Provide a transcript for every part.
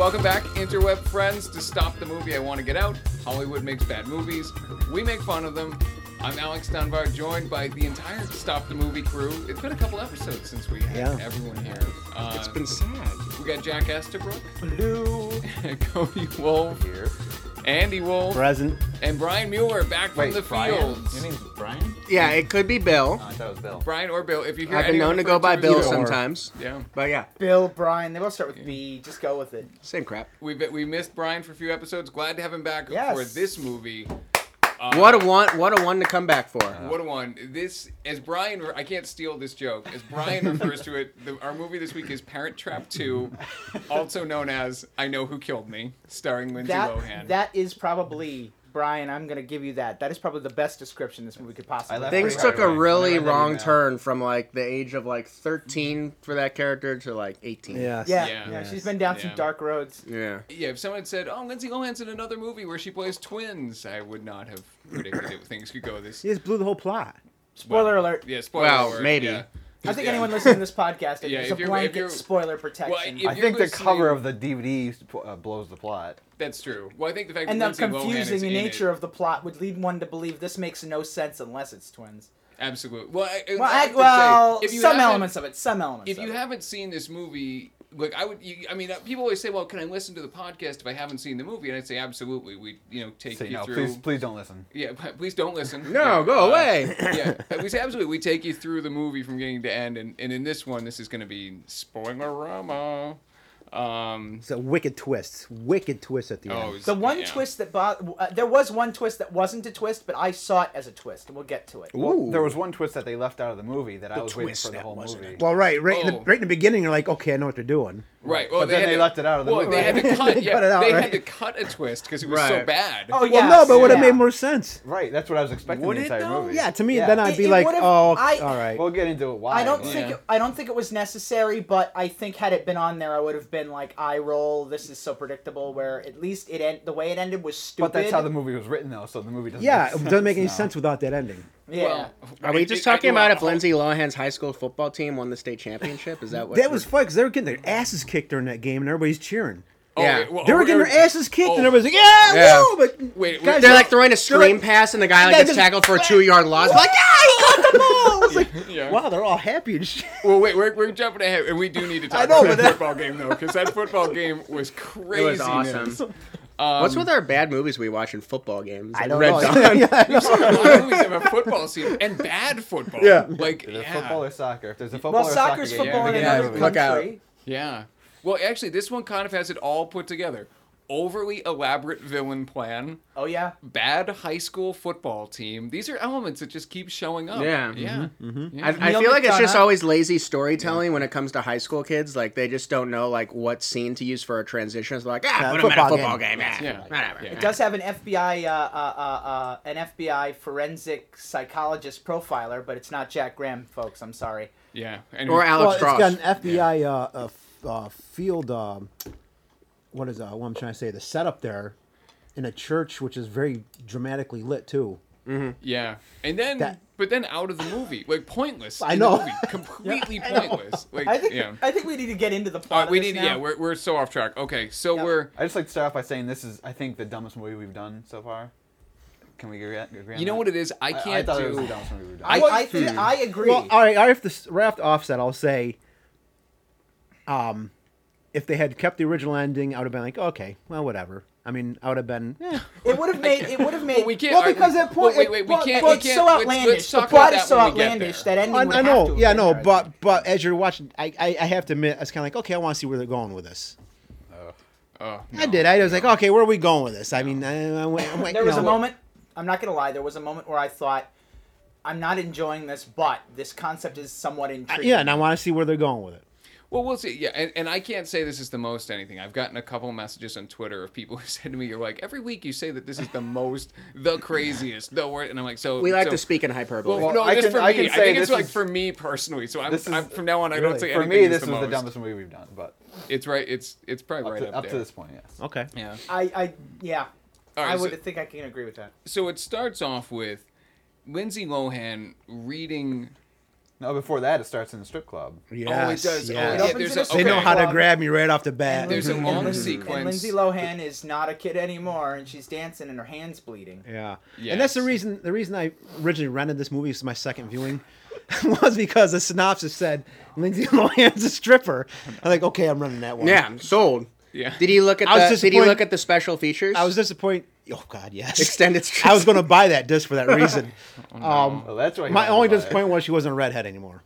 Welcome back, interweb friends, to Stop the Movie I Want to Get Out. Hollywood makes bad movies. We make fun of them. I'm Alex Dunbar, joined by the entire Stop the Movie crew. It's been a couple episodes since we had everyone here. It's been sad. We got Jack Estabrook, Hello. Cody Wolf, Here. Andy Wolf, Present. and Brian Mueller back from the fields. Your name's Brian? Yeah, it could be Bill. Oh, I thought it was Bill. Brian or Bill, if you hear I've been anyone known to go refer by as Bill Bill. sometimes. Yeah. But yeah, Bill, Brian, they both start with B. Just go with it. same crap. We missed Brian for a few episodes. Glad to have him back Yes. for this movie. What a one to come back for. What a one. This, as Brian, I can't steal this joke. As Brian refers to it, our movie this week is Parent Trap 2, also known as I Know Who Killed Me, starring Lindsay Lohan. That is probably, Brian, I'm going to give you that. That is probably the best description this movie could possibly I have. Things pretty took hard a away. really When I read that wrong email. turn from like the age of like 13 for that character to like 18. Yes. Yeah, Yeah. she's been down some Yeah. dark roads. Yeah. Yeah, if someone had said, "Oh, Lindsay Lohan's in another movie where she plays twins," I would not have predicted that things could go this. He just blew the whole plot. Spoiler alert. Yeah, spoiler Well, alert. maybe. Yeah. I think Yeah. anyone listening to this podcast, Yeah, there's if a you're- blanket if you're- spoiler protection. Well, if I you're think the listening- cover of the DVD blows the plot. That's true. Well, I think the fact and that the Lindsay Lohan is confusing in nature it, of the plot would lead one to believe this makes no sense unless it's twins. absolutely. Well, Well, I have to say, if you some haven't- elements of it. Some elements If of you it. haven't seen this movie, like I would, people always say, "Well, can I listen to the podcast if I haven't seen the movie?" And I'd say, absolutely. We, take So, you no, through. please don't listen. Yeah, please don't listen. No, Yeah, go away. Yeah, we say absolutely. We take you through the movie from beginning to end, and in this one, this is going to be spoiler-rama. It's a wicked twist. Wicked twist at the end. The one yeah. twist that there was one twist that wasn't a twist, but I saw it as a twist, and we'll get to it. Well, Ooh. there was one twist that they left out of the movie that I The was waiting twist for the that whole wasn't movie. Well, right Oh. in the beginning, you're like, okay, I know what they're doing. Right. Well, But then had they to- left it out of the well, movie. they had to cut. They Yeah, cut it out, they right? had to cut a twist because it was so Right. bad. Oh, Well, yes, no, but it would have yeah. made more sense. Right, that's what I was expecting Would the it, entire though? movie. Yeah, to me, Yeah. then I'd be It like, would've- oh, I- all right. We'll get into it. Why? I don't Yeah. think it was necessary, but I think had it been on there, I would have been like, eye roll. This is so predictable. Where at least the way it ended was stupid. But that's how the movie was written, though, so the movie doesn't. Yeah, make it sense doesn't make any now. sense without that ending. Yeah. Well, Are we it- just I- talking well, about if Lindsay Lohan's high school football team won the state championship? Is that what? That was fun because they were getting their asses kicked during that game and everybody's cheering. Oh, Yeah. wait, well, They were getting their asses kicked oh. and everybody's like, yeah, Yeah. woo! But Wait, guys, They're like throwing a screen like- pass and the guy like Yeah, gets just- tackled for a 2-yard loss. Like, yeah, he caught the ball. It's like, Yeah. wow, they're all happy and shit. Well, wait, we're jumping ahead, and we do need to talk I know, about but that that- football game though, because that football game was crazy. it was awesome. What's with our bad movies we watch in football games? I Like don't Red know. Dawn. Yeah, I know. Movies have a football scene and bad football. Yeah. like Is it yeah, football or soccer? If there's a football Well, or soccer's soccer game, football in begin another the movie. Look out. country. yeah. Well, actually, this one kind of has it all put together. Overly elaborate villain plan, Oh yeah. bad high school football team. These are elements that just keep showing up. Yeah. yeah. Yeah. I Neil feel like it's just McDonough. always lazy storytelling when it comes to high school kids. Like they just don't know like what scene to use for a transition. It's like, put them in a football football game. game. Yeah. Whatever. Yeah. It does have an FBI forensic psychologist profiler, but it's not Jack Graham, folks. I'm sorry. Yeah. And Or Alex Well, Cross. it's got an FBI field. What is what I'm trying to say? The setup there in a church, which is very dramatically lit too. yeah. And then, but then out of the movie, like pointless. I in know. The movie. Completely pointless. Like, I think yeah. I think we need to get into the All plot. right, we of this need. now. Yeah, we're so off track. Okay, so Yeah. we're. I just like to start off by saying this is, I think, the dumbest movie we've done so far. Can we agree on You know that? what it is? I I can't thought do. it was the dumbest movie we've done. I agree. Well, all right. Right off the offset, I'll say, if they had kept the original ending, I would have been like, okay, well, whatever. I mean, I would have been. it would have made. It would have made. Well, we can't. Well, all right, because we- that point. Wait, we well, can't. well, we it's can't. so let's outlandish. The talk plot about is so that when we get outlandish there. that ending I would have know, to yeah, have no, been there. but as you're watching, I have to admit, I was kind of like, okay, I want to see where they're going with this. Oh, I no. did. I was like, okay, where are we going with this? I mean, I went, There was a moment. I'm not gonna lie. There was a moment where I thought, I'm not enjoying this, but this concept is somewhat intriguing. Yeah, and I want to see where they're going with it. Well, we'll see. Yeah, and I can't say this is the most anything. I've gotten a couple messages on Twitter of people who said to me, "You're like every week you say that this is the most, the craziest, the worst," and I'm like, "So We like so, to speak in hyperbole. Well, no, I just can- for I me. can I say think it's this like is- for me personally. So this is- I'm from now on, I Really? don't say For anything me, is this the was the most. dumbest movie we've done, but It's right. It's probably right up there. to this point, yes. Okay. Yeah. Yeah. All right, I so- would think I can agree with that. So it starts off with Lindsay Lohan reading No, before that, it starts in the strip club. Yes, Oh, it does. Oh, yes. yeah, It opens there's in a a, They know okay. how to Club. grab me right off the bat. There's a long And sequence. Lindsay Lohan is not a kid anymore, and she's dancing and her hand's bleeding. Yeah. Yes. And that's the reason. The reason I originally rented this movie, this is my second viewing, was because the synopsis said Lindsay Lohan's a stripper. I'm like, okay, I'm running that one. Yeah, sold. Yeah. Did he look at I was the? Did he disappointed- look at the special features? I was disappointed. Oh God, yes. Extended strips. I was going to buy that just for that reason. Well, that's why. My only disappointment was she wasn't a redhead anymore.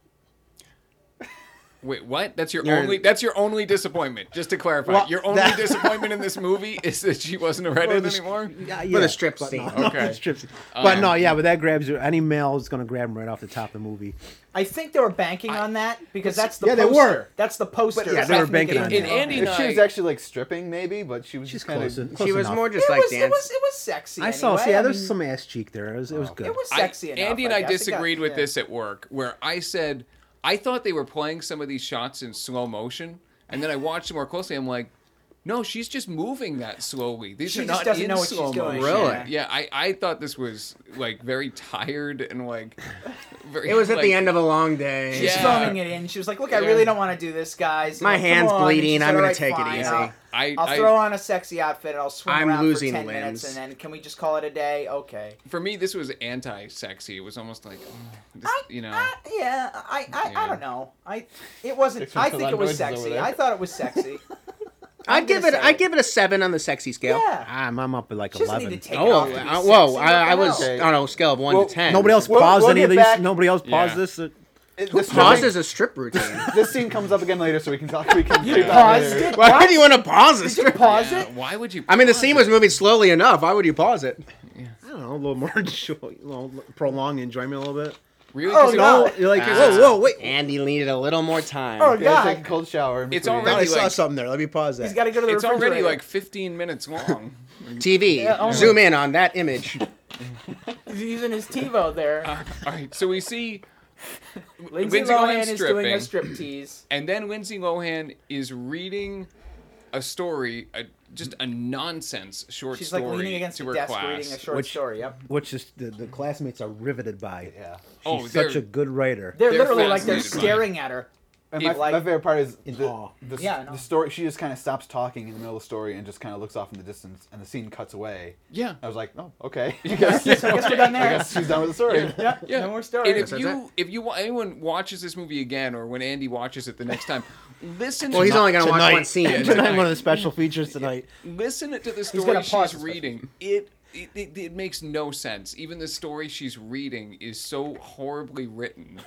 Wait, what? That's your You're- only. That's your only disappointment. Just to clarify, Well, your only that- disappointment in this movie is that she wasn't a redhead anymore. Yeah, For the strip but scene. No, Okay. the strip scene. But no, yeah, but that grabs you. Any male is going to grab him right off the top of the movie. I think they were banking on that because that's the Yeah, they poster. were. That's the poster. yeah, they were banking on And that. Andy and If she was I, actually like stripping, maybe, but she was She's just kind close. of. Close She was enough. more just It like was, dance. it was sexy. I saw. Anyway. Yeah, I there's mean, some ass cheek there. It was good. It was sexy enough. Andy and I guess. It got- disagreed with yeah. this at work, where I said I thought they were playing some of these shots in slow motion, and then I watched them more closely. I'm like, no, she's just moving that slowly. These She are just not doesn't in know what she's slow doing. motion. Really? Yeah, I thought this was like very tired and like. Very, It was at like, the end of a long day. She's Yeah. phoning it in. She was like, "Look, I Yeah. really don't want to do this, guys. You My know, come hand's on." And bleeding. she said, I'm gonna "All right, take it fine. easy." I'll throw on a sexy outfit and I'll swing I'm around losing for 10 limbs. minutes, and then can we just call it a day? Okay. For me, this was anti-sexy. It was almost like, this, you know. Yeah, I Yeah. don't know. It wasn't. Fixing I to think let it was noises over sexy. there. I thought it was sexy. I'd give it. gonna say I'd give it a 7 on the sexy scale. Yeah. I'm up at like She doesn't 11. need to take it Oh, off to be whoa! sexy. What I the was hell? on a scale of 1 Well, to 10. Nobody else We'll- paused we'll any of get these. back- Nobody else paused Yeah. this. This pauses a strip routine. This scene comes up again later, so we can talk. We can. You pick that paused later. it? Why What? would you want to pause a Did you strip? pause Yeah, it? why would you? I mean, the pause scene it? was moving slowly enough. Why would you pause it? I don't know, a little more, prolong the enjoyment a little bit. Really? Oh, 'Cause it- no. You're like, Ah. whoa, wait. Andy needed a little more time. Oh, Yeah, take a God. cold shower. in It's between. I already saw like something there. Let me pause that. He's got to go to the it's already refrigerator. like 15 minutes long. TV. Yeah, oh Zoom in on that image. He's using his TiVo there. All right, so we see Lindsay Lindsay Lohan Lohan's is doing a stripping. striptease. And then Lindsay Lohan is reading a story, just a nonsense short She's like story leaning against to the her desk class. reading a short Which- story. Yep. Which is the classmates are riveted by. Yeah. Oh, She's they're- such a good writer. They're They're literally like they're fascinated by it. staring at her. And If, my favorite part is In the, awe. Yeah, no. the story. She just kind of stops talking in the middle of the story and just kind of looks off in the distance, and the scene cuts away. Yeah. I was like, oh, okay. So I guess we're done there. I guess she's done with the story. Yeah. Yeah. No more story. And if That's anyone watches this movie again, or when Andy watches it the next time, listen. Well, to he's only gonna watch Tonight. one scene. Yeah, Tonight, one of the special features tonight. listen to the story gonna pause she's the reading. It makes no sense. Even the story she's reading is so horribly written.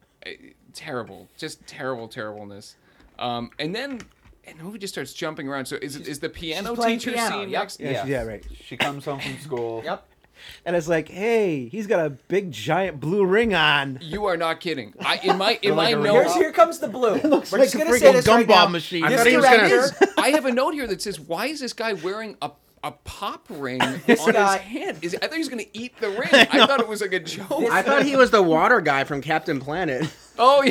Terrible, just terribleness. And then the movie just starts jumping around. So is the piano she's playing teacher piano, scene yep. next? Yeah, right. She comes home from school. Yep. And it's like, hey, he's got a big giant blue ring on. You are not kidding. In my like a notes, Here comes the blue. looks We're like just a gonna freaking say this right gumball now. machine. I This thought he was gonna- director, I have a note here that says, "Why is this guy wearing a pop ring on guy- his hand? I thought he was going to eat the ring. I thought it was like a joke. I thought he was the water guy from Captain Planet. Oh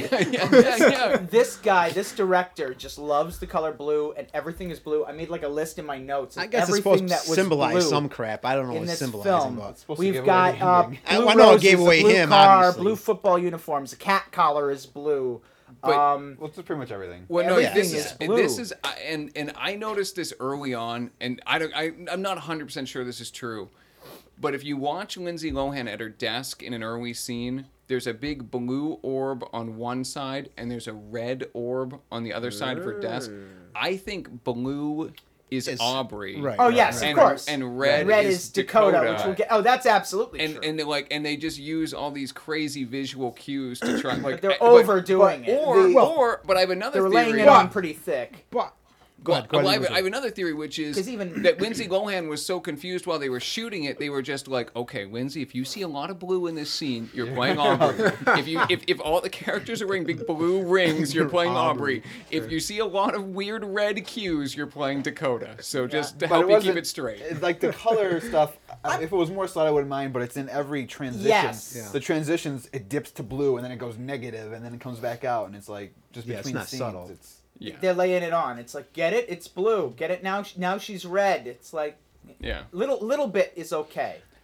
yeah. this guy, this director, just loves the color blue, and everything is blue. I made like a list in my notes. Of I guess it's everything supposed to that was symbolize blue some crap. I don't know in what it's this symbolizing. film. But supposed to We've give got away the ending. blue I know it roses, gave away a blue him, car, obviously. blue football uniforms. A cat collar is blue. But- Well, it's pretty much everything. Well, no, Everything this is is blue. this is and I noticed this early on, and I'm not 100% sure this is true, but if you watch Lindsay Lohan at her desk in an early scene, there's a big blue orb on one side and there's a red orb on the other side of her desk. I think blue is Aubrey. right. Oh yes, and, of course. And red, is Dakota, which we'll get. Oh, that's absolutely and true. and they just use all these crazy visual cues to try like They're overdoing it. but I have another They're theory. laying it on pretty thick. But Well, ahead, go ahead, I have another theory, which is 'Cause even- that Lindsay Lohan was so confused while they were shooting it. They were just like, "Okay, Lindsay, if you see a lot of blue in this scene, you're playing Aubrey. if all the characters are wearing big blue rings, you're playing Aubrey. If you see a lot of weird red cues, you're playing Dakota. So just to But help you keep wasn't- it straight." it's like the color stuff. If it was more subtle, I wouldn't mind. But it's in every transition. Yes. Yeah. The transitions, it dips to blue and then it goes negative and then it comes back out and it's like just Yeah, it's between not scenes. subtle. It's Yeah, They're laying it on. It's like, get it? It's blue. Get it now? Now she's red. It's like yeah. little bit is okay.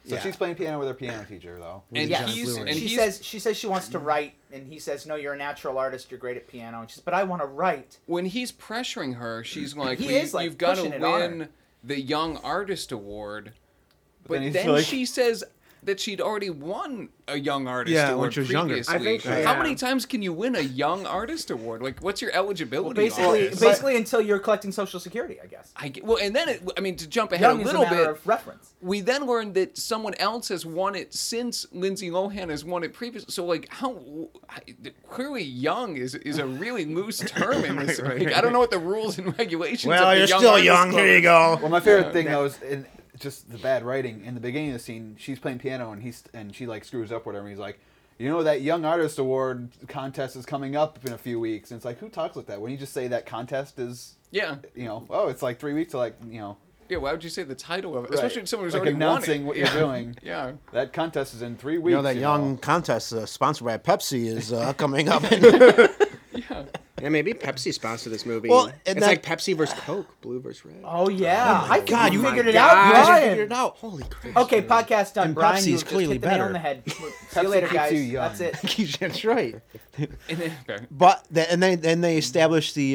So Yeah. she's playing piano with her piano teacher, though. And Yes. she says she wants to write, and he says, "No, you're a natural artist. You're great at piano." And she says, "But I want to write." when he's pressuring her, she's like, He is, like, "You've got to pushing it on her. win the Young Artist Award." But then then, he's like- she says that she'd already won a Young Artist Yeah, Award when she was younger. previously. I think so, How yeah. many times can you win a Young Artist Award? Like, what's your eligibility? Well, on this? basically until you're collecting Social Security, I guess. Well, and then to jump ahead Young a is a little matter bit, of reference. we then learned that someone else has won it since Lindsay Lohan has won it previously. So, like, clearly young is a really loose term in this. Like, I don't know what the rules and regulations. Well, of the you're Young still Artist young. Club Here you is. go. Well, my favorite thing though is just the bad writing in the beginning of the scene. She's playing piano and she like screws up whatever. And he's like, you know, that Young Artist Award contest is coming up in a few weeks. And it's like, who talks like that? When you just say that contest is, Yeah. you know, oh, it's like 3 weeks to like, you know, Yeah, why would you say the title of it? right. Especially someone who's like already announcing won what it. you're doing. Yeah. That contest is in 3 weeks. You know that young contest sponsored by Pepsi is coming up. Yeah. Yeah, maybe Pepsi sponsored this movie. Well, and it's that- like Pepsi versus Coke, blue versus red. Oh yeah, I think God, you you figured it God. out, You Brian. figured it out. Holy crap. Okay, podcast done. And Brian, Pepsi you is just clearly hit the nail on better. the head. See Pepsi you later, keeps guys. you young. That's it. That's right. And then, okay. But then they established the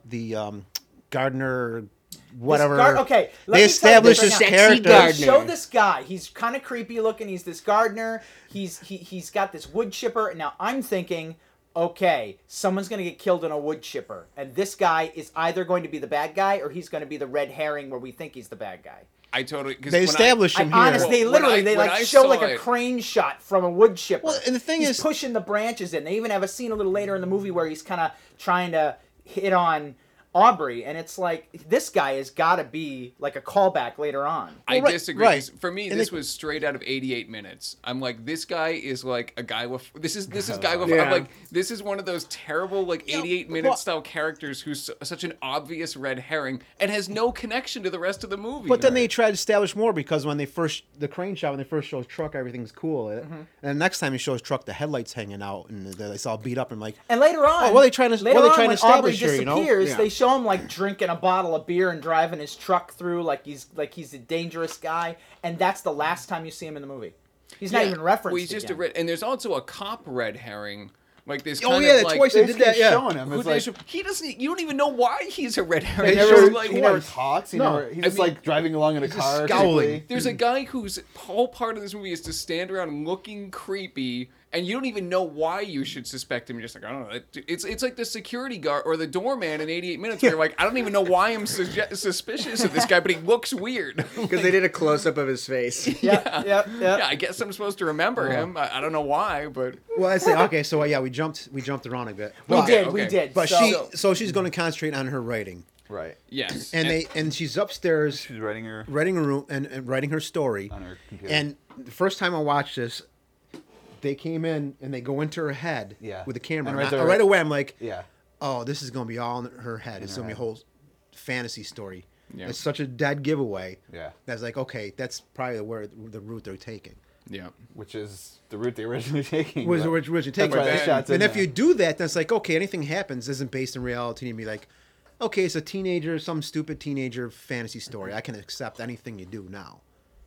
Gardner, whatever. Okay, let They me tell you established this his right now. character. They Gardner. show this guy. He's kind of creepy looking. He's this gardener. He's got this wood chipper. Now I'm thinking, okay, someone's gonna get killed in a wood chipper, and this guy is either going to be the bad guy or he's going to be the red herring where we think he's the bad guy. I totally. 'cause They when established him here. Honest, they When literally I- they when like I show saw like a it- crane shot from a wood chipper. Well, and the thing he's is- pushing the branches in. They even have a scene a little later in the movie where he's kind of trying to hit on Aubrey, and it's like this guy has got to be like a callback later on. I Well, right, disagree. right. 'Cause For me, And this they- was straight out of 88 minutes. I'm like, this guy is like a guy with. This is Guy with. Yeah. I'm like, this is one of those terrible like 88-minute well- style characters who's such an obvious red herring and has no connection to the rest of the movie. But then they tried to establish more because when they first the crane shot when they first show his truck, everything's cool. And the next time he shows truck, the headlights hanging out and it's all beat up and like. And later on, Oh, what are they trying to- later what are they on, trying to when establish Aubrey here, you know? disappears, Yeah. they show him like drinking a bottle of beer and driving his truck through like he's a dangerous guy, and that's the last time you see him in the movie. He's not even referenced. Well, he's just a again. red. And there's also a cop red herring. Like this. Oh kind yeah, of the like, twice they did that. Yeah. showing him. who It's like, they- he doesn't. You don't even know why he's a red he herring. They It's never, just showed- like, he never twice. talks. He No. never, he's I just mean, like driving along in a car. scowling. typically. There's a guy whose whole part of this movie is to stand around looking creepy, and you don't even know why you should suspect him. You're just like, I don't know. It's like the security guard or the doorman in 88 Minutes. Where you're like, I don't even know why I'm suspicious of this guy, but he looks weird. Because they did a close up of his face. Yep. Yeah, I guess I'm supposed to remember him. I don't know why, but Well, I say okay. So yeah, we jumped around a bit. We But- did, okay. we did. But so, she's going to concentrate on her writing, Right. yes. and she's upstairs She's writing her writing a room and writing her story. on her computer. And the first time I watched this, they came in and they go into her head Yeah. with the camera. And And right I- there- right away, I'm like, yeah. oh, this is going to be all in her head. It's her going to be a head. whole fantasy story. Yeah. It's such a dead giveaway. Yeah. That's like, okay, that's probably where the route they're taking. Yeah. Which is the route they originally taking. Was but- originally That's taken. why the then- shot's in And if there. you do that, then it's like, okay, anything happens isn't based in reality. And be like, okay, it's a teenager, some stupid teenager fantasy story. I can accept anything you do now.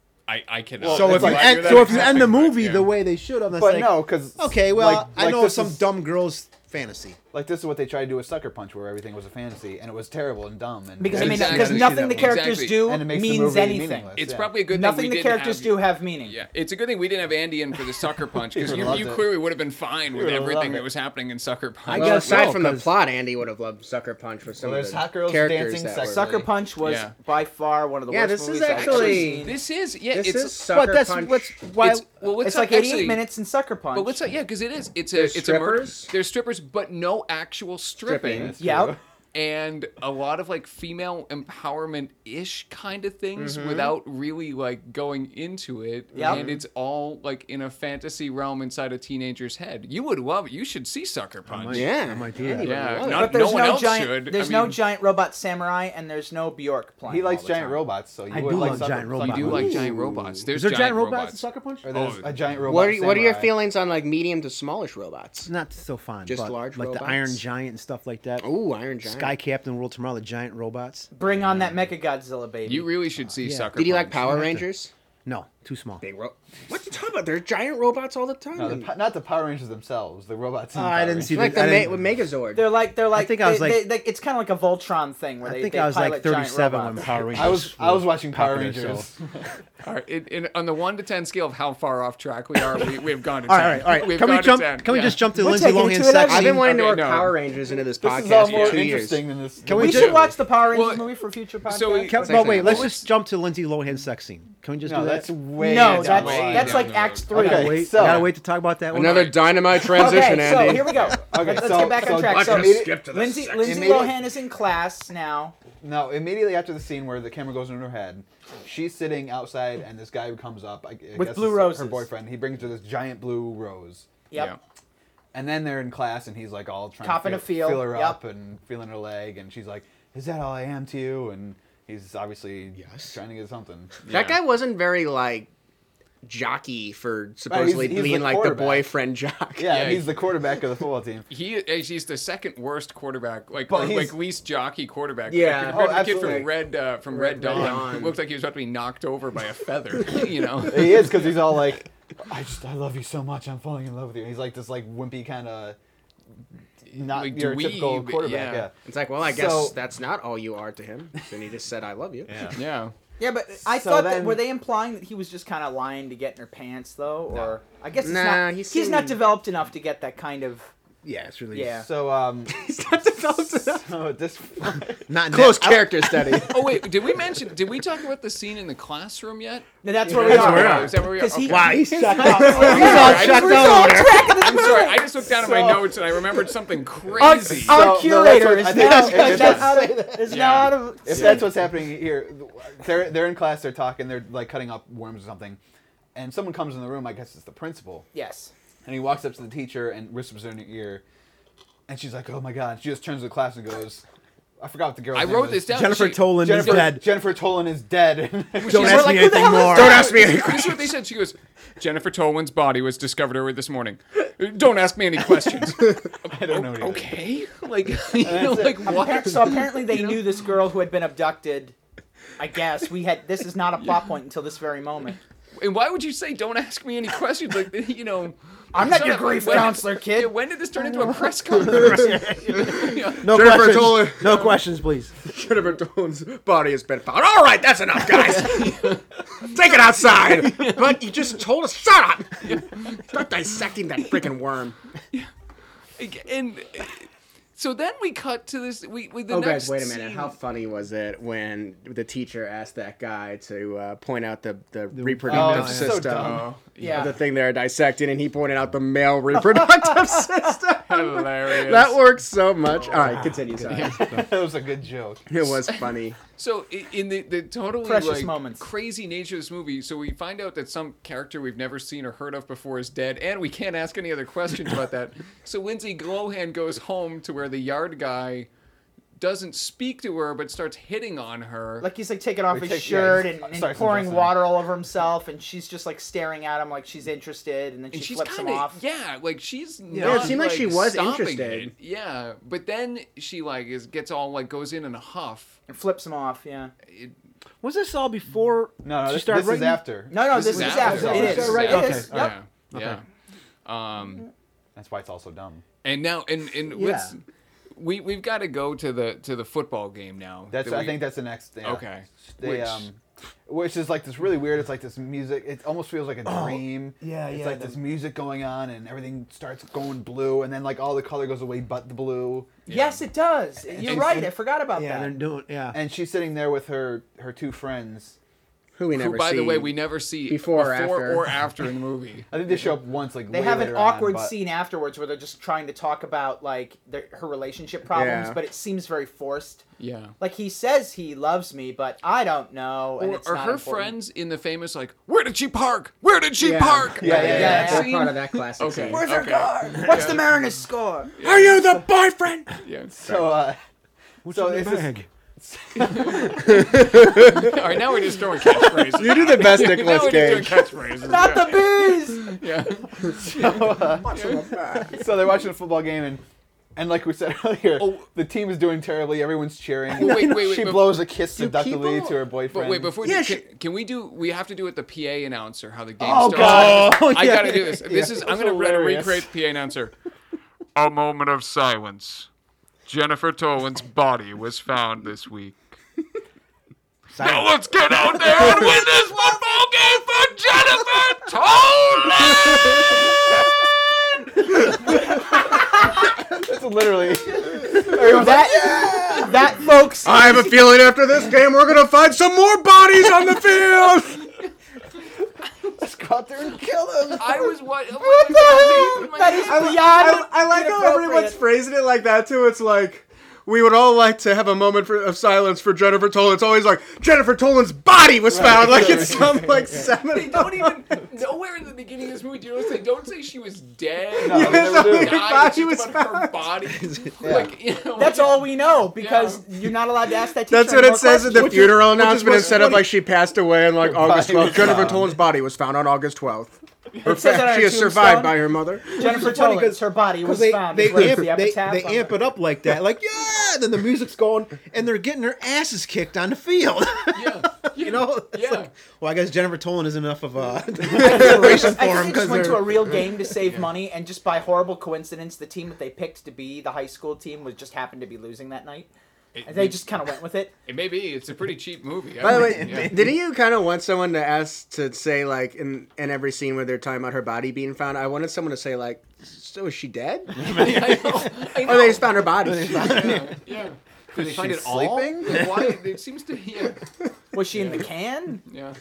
I cannot. Well, So it's if you like- end, so if you end the movie the way they should have, that's But like, no, because okay, well, I know it's some is, dumb girl's fantasy. Like this is what they tried to do with Sucker Punch, where everything was a fantasy and it was terrible and dumb. And because Exactly. because nothing the characters Exactly. do And it makes the means movie anything. meaningless. It's Yeah. probably a good thing Nothing we the didn't characters have, do have meaning. Yeah, it's a good thing we didn't have Andy in for the Sucker Punch because He you, would've you loved it. clearly would have been fine with would've everything loved that it. was happening in Sucker Punch. Well, guess aside so, from the 'cause- plot, Andy would have loved Sucker Punch for some Well, of there's the hot girls characters dancing that sex were Sucker really- Punch was Yeah. by far one of the Yeah, worst this is movies I've ever actually- seen. This is This it's is Sucker But that's Punch. what's why. It's like 88 minutes in Sucker Punch. But what's yeah? Because it is. It's a There's it's a murder. strippers? There's strippers, but no actual stripping. Yeah. And a lot of like female empowerment ish kind of things without really like going into it. Yep. And it's all like in a fantasy realm inside a teenager's head. You would love it. You should see Sucker Punch. Yeah, I might do Andy that. would Yeah, love it. not- But there's no one else giant. should. There's I no mean- giant robot samurai, and there's no Bjork playing. He likes all the giant time. robots, so you I would do like love Sucker giant Punch. robots. You do like Ooh. giant robots. There's Is there giant robots in robots. Sucker Punch? Or there's Oh, a giant robot. What are your samurai. feelings on like medium to smallish robots? Not so fun. Just but large like robots? the Iron Giant and stuff like that. Ooh, Iron Giant. Sky Captain, World Tomorrow, the giant robots. Bring on that Mecha Godzilla, baby. You really should see Yeah. Sucker Did you like Punch. Power Rangers? No. Too small. Big what you talking about? There's giant robots all the time. No, not the Power Rangers themselves. The robots. in the I Power didn't see Rangers. like I didn't- with Megazord. They're like I think I was it's kind of like a Voltron thing where I they think they I was pilot like giant 37 when robots. Power Rangers. I was watching Power popular, Rangers. so- All right, on the 1 to 10 scale of how far off track we are, we've gone to 10. All right. We've Can we gone to jump? 10. Can we Yeah. just jump to We're Lindsay taking it Lohan's to sex another- I've been scene? wanting to Okay, work no. Power Rangers into this This podcast is all for more 2 years. interesting than this. Can we We just- should watch the Power Rangers Well, movie for a future podcast. so we- No, wait. Let's Well, just jump to Lindsay Lohan's sex scene. Can we just No, do that's that? way. no, down the way line. that's down like the Acts road. 3. Okay. Wait, so- gotta wait to talk about that one. Another dynamite transition, Okay, so Andy. here we go. Okay, Let's so- get back on so track. let's So just skip to the Lindsay sex scene. Lohan is in class now. No, immediately after the scene where the camera goes into her head, she's sitting outside, and this guy comes up. I With guess blue it's roses. Her boyfriend. He brings her this giant blue rose. Yep. Yeah. And then they're in class, and he's like all trying Copping to a feel, feel her yep. up and feeling her leg, and she's like, "Is that all I am to you?" And he's obviously Yes. trying to get something. That Yeah. guy wasn't very like jockey for supposedly he's being the like the quarterback. boyfriend jock. Yeah, Yeah, he's the quarterback of the football team. He's the second worst quarterback, But or, he's- least jocky quarterback. Yeah. Like, compared to the kid absolutely. from Red Dawn, Dawn. who looked like he was about to be knocked over by a feather. You know. He is because he's all like, I love you so much. I'm falling in love with you. He's like this like wimpy kind of not Like your dweeb, typical quarterback. yeah. Yeah. It's like, well, I guess So- that's not all you are to him. Then he just said, "I love you." Yeah. Yeah, but I So thought that then- were they implying that he was just kind of lying to get in her pants though, or I guess it's Nah, not. he He's not seemed- developed enough to get that kind of. Yeah, it's really Yeah. So He's not developed enough. so at this not in Close that- character study. Oh wait, did we talk about the scene in the classroom yet? No, that's where we That's are. where we are. Is that where we are? 'Cause he- Okay. Wow, he's checked out. Sorry, I checked just- out over there. I'm sorry. I just looked down at my So- notes and I remembered something Our, crazy. So- our no, curator that's is what- now, I think that's- is Yeah. now out of. if that's what's happening here, they're in class, they're talking, they're like cutting up worms or something, and someone comes in the room. I guess it's the principal, Yes. and he walks up to the teacher and whispers in her ear, and she's like, "Oh my god!" She just turns to the class and goes, "I forgot what the girl's I name wrote was. this down. Jennifer She- Tolan is Jennifer, dead. Jennifer Tolan is dead." Don't She's ask like, me who the anything hell is more. Don't ask me any This is questions. what they said. She goes, Jennifer Tolan's body was discovered early this morning. Don't ask me any questions. I don't know. What he is. Okay, like you know, it. like what? So apparently they knew this girl who had been abducted. I guess we had. This is not a plot point until this very moment. And why would you say don't ask me any questions? Like you know, I'm not shut your up. grief When- counselor, kid. Yeah, when did this turn into a press conference? Yeah. No Jennifer questions. Tolan. No questions, please. Jennifer Tolan's body has been found. All right, that's enough, guys. Take it outside. But you just told us. Shut up. Start dissecting that freaking worm. And so then we cut to this. We the Oh, next guys, wait a minute. scene- How funny was it when the teacher asked that guy to point out the reproductive Oh, it's so system? dumb. Yeah. The thing they're dissecting, and he pointed out the male reproductive system. Hilarious. That works so much. All right, continue. Sorry. That was a good joke. It was funny. So in the totally Precious like moments. crazy nature of this movie, so we find out that some character we've never seen or heard of before is dead, and we can't ask any other questions about that. So Lindsay Lohan goes home to where the yard guy doesn't speak to her but starts hitting on her. Like he's like taking off We his take- shirt yeah, and starts pouring undressing. water all over himself, and she's just like staring at him like she's interested, and then and she she's flips him kind off. of like she's Yeah, not, it seemed like she was stopping interested. it. Yeah, but then she like gets all like goes in a huff. And flips him off. Yeah. Was this all before No, she this started is writing? after. No, this is after. It is. Right, It okay. is. Yep. Yeah. Yeah. That's why it's also dumb. And now and let's we've got to go to the football game now. That's that I we- think that's the next. Yeah. Okay. They, which is like this really weird. It's like this music. It almost feels like a dream. yeah, It's yeah, like this music going on, and everything starts going blue, and then like all the color goes away, but the blue. Yes, it does. You're And- right. I forgot about Yeah, they're that. doing. Yeah. And she's sitting there with her two friends. Who we never Who, by see. the way, we never see before or after. in the movie. I think they show up once, like They way have an later on, awkward but- scene afterwards where they're just trying to talk about like her relationship problems, Yeah. but it seems very forced. Yeah. Like he says he loves me, but I don't know. And Or it's are not her important. friends in the famous like, where did she park? Where did she Yeah. park? Yeah, They're Scene? part of that classic Okay. scene. Where's her Okay. car? What's the Mariners score? Are you the boyfriend? Yeah. So, What's so in it's the this- bag? All right, now we're just throwing catchphrases. You do the best now Nicolas we're just doing Cage. catchphrases. Not yeah. the bees. Yeah. so they're watching a football game, and And like we said earlier, Oh. the team is doing terribly. Everyone's cheering. Oh, wait, she but- blows a kiss Do seductively people- to her But boyfriend. wait, before Yeah, can we do? We have to do it the PA announcer. How the game Oh, starts. God. I gotta do this. This is. I'm That's gonna hilarious. recreate the PA announcer. A moment of silence. Jennifer Toland's body was found this week. Now let's get out there and win this football game for Jennifer Toland! That's literally. That folks. I have a feeling after this game we're gonna find some more bodies on the field. Let's go out there and kill him. I was what? That is beyond. I like how everyone's phrasing it like that too. It's like we would all like to have a moment of silence for Jennifer Toland. It's always like Jennifer Toland's body was found. Like it's some like They seven. don't even. Nowhere in the beginning of this movie do you notice they don't say she was dead. No, They they never never do. died, Her body it's just was about her found. body. Like, you know, That's all we know because you're not allowed to ask that teacher. That's what any it more says in the questions. funeral which is announcement what's instead of funny. like she passed away on like August body was 12th. Jennifer found. Toland's body was found on August 12th. Her says that on she her is survived tombstone. by her mother. Jennifer It's funny Toland's her body was they, found. They, is what amp, the epitaph they on amp her. it up like that, like then the music's going, and they're getting their asses kicked on the field. yeah. You know, It's Yeah. like, well, I guess Jennifer Toland isn't enough of a I inspiration for think him they because just went to a they're. real game to save money, and just by horrible coincidence, the team that they picked to be the high school team was just happened to be losing that night. And they just kind of went with it. It may be. It's a pretty cheap movie. By the way, Yeah. didn't you kind of want someone to ask to say like in every scene where they're talking about her body being found? I wanted someone to say like, "So is she dead?" I know. Or they just found her body. Yeah. Yeah. Did they Is find she it all? sleeping? Like, why? It seems to. Yeah. Was she in the can? Yeah.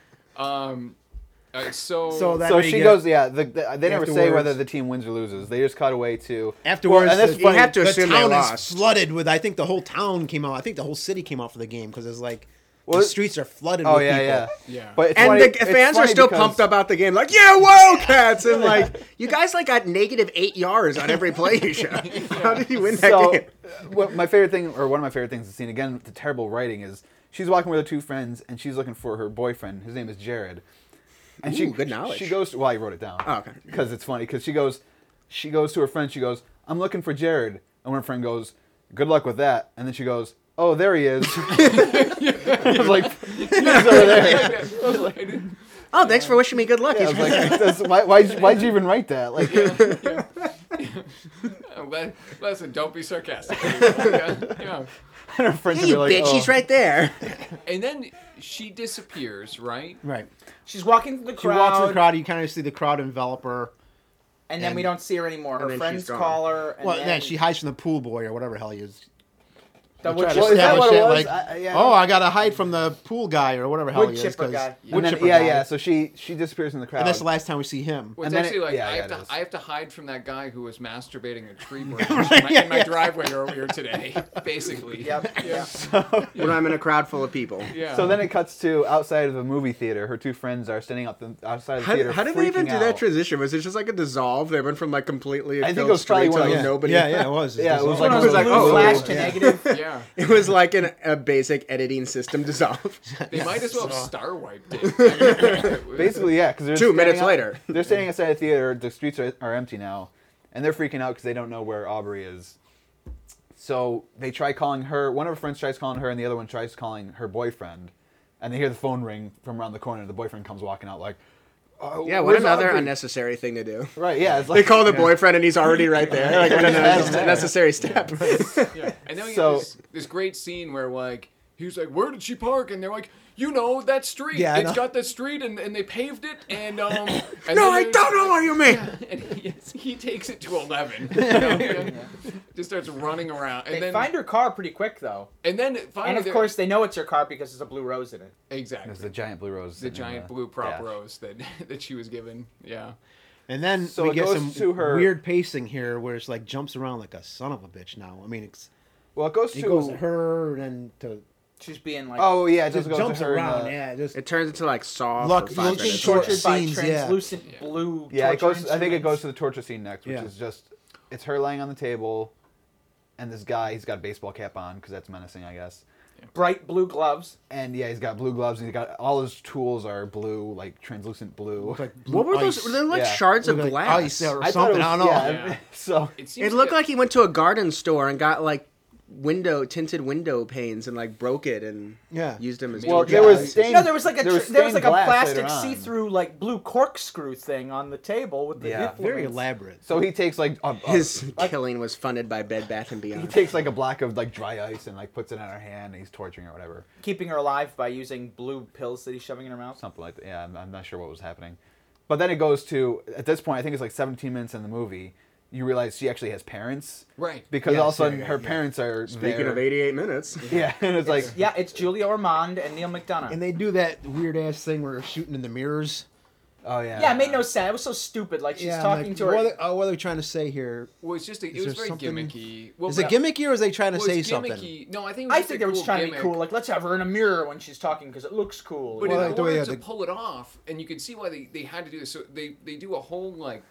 So that So way she you get- goes, yeah. They never say Afterwards- whether the team wins or loses. They just cut away to Afterwards, Well, and that's the, funny. You have to the assume they town lost. is flooded with. I think the whole town came out. I think the whole city came out for the game because it's like Well, the streets are flooded Oh with yeah, people. yeah, Yeah. But it's And funny, the it's fans are funny still because- pumped about the game, like, yeah, Wildcats! And like, you guys like got -8 yards on every play you shot. How did you win that So, game? what my favorite thing, or one of my favorite things to see, again, with the terrible writing, is she's walking with her two friends, and she's looking for her boyfriend. His name is Jared. And Ooh, good knowledge. She goes. Well, I wrote it down. Oh, okay. Because it's funny. Because she goes to her friend. She goes, "I'm looking for Jared," and her friend goes, "Good luck with that." And then she goes, "Oh, there he is." I was like, "He's over there." Oh, thanks for wishing me good luck. I was like, why'd you even write that? Like, Listen, don't be sarcastic. Yeah. her friends Hey, would be like, bitch, "Oh." he's right there. And then she disappears, right? Right. She's walking through the She crowd, walks in the crowd. You kind of see the crowd envelop her. and then we don't see her anymore. and Her then friends she's gone. call her. And Well, then then she hides from the pool boy or whatever the hell he is. the Try wood to Well, is that establish what it it, was? like, Yeah. oh, I gotta hide from the pool guy or whatever the hell Wood he is. chipper 'cause- guy. And Wood then, chipper yeah, guy. yeah. So she disappears in the crowd. And that's the last time we see him. Well, it's And then actually it- like yeah, I yeah, it have is. to hide from that guy who was masturbating a tree branch in my driveway earlier today. Basically. Yep. Yeah. When I'm in a crowd full of people. Yeah. So then it cuts to outside of the movie theater. Her two friends are standing outside of the theater. How did they even freaking do that out. transition? Was it just like a dissolve? They went from like completely I think it filled was probably straight one to of like those- nobody. Yeah, it was. Yeah, it was One like of a those like, blue oh. flash to negative. Yeah. It was like a basic editing system dissolve. They might as well have star wiped it. Basically, yeah, because 2 minutes later. they're standing outside the theater. The streets are empty now, and they're freaking out because they don't know where Aubrey is. So they try calling her. One of her friends tries calling her, and the other one tries calling her boyfriend. And they hear the phone ring from around the corner. The boyfriend comes walking out like, oh, Yeah, what where's another Aubrey?" unnecessary thing to do. Right? Yeah, it's They like call the boyfriend and he's already right there. Like what an unnecessary step. Yeah. And then we So- get this great scene where like he's like, "Where did she park?" And they're like, "You know that street. Yeah, I It's know. got that street, and they paved it." And and No, then I there's- don't know what you mean. And he takes it to 11. Just starts running around, and They then find her car pretty quick though, finally, and of course they know it's her car because there's a blue rose in it. exactly there's the giant blue rose. the in giant the blue prop dash. rose that she was given. Yeah. And then So we it get goes some to her- weird pacing here where it's like jumps around like a son of a bitch now. I mean, Well, it goes it to. goes to her and then to She's being like Oh yeah, it just just goes jumps to her. in around. the- Yeah, just It turns into like Saw Look, for 5 looking being minutes. short tortured by scenes, yeah. translucent blue. Yeah, it torture goes. I think it goes instruments. to the torture scene next, which Yeah. is just it's her laying on the table, and this guy he's got a baseball cap on because that's menacing, I guess. bright blue gloves. And yeah, he's got blue gloves, and he's got all his tools are blue, like translucent blue. Like What were ice. those? They're like Yeah. shards of Look like glass. ice or I thought something. it was, I don't know. yeah, Yeah. So It seems It looked that- like he went to a garden store and got like tinted window panes and like broke it and Yeah. used them as well, torches. there was stained. No, there was like a there was there was stained like a glass plastic later on. see-through like blue corkscrew thing on the table with the Yeah. Very implements. elaborate. So he takes like His killing was funded by Bed Bath and he Beyond. takes like a block of like dry ice and like puts it on her hand, and he's torturing her or whatever, Keeping her alive by using blue pills that he's shoving in her mouth. something like that. Yeah, I'm not sure what was happening, but then it goes to at this point I think it's like 17 minutes in the movie. You realize she actually has parents, Right. because Yeah, all of a sudden yeah, her yeah. parents are Speaking there. of 88 minutes. Yeah, and it's like Yeah, it's Julia Ormond and Neil McDonough. And they do that weird ass thing where they're shooting in the mirrors. oh yeah, Yeah, it made no sense. It was so stupid. Like she's I'm talking like, to her. what are they trying to say here? Well, it's just it Is was there very something- gimmicky. Well, Is it but- gimmicky or is they trying to well, say it's something? gimmicky. No, I think it was I just think a they were just cool trying to be gimmick. cool. Like, let's have her in a mirror when she's talking because it looks cool. But Well, in like the way order they to had pull it off, and you can see why they had to do this. So they do a whole like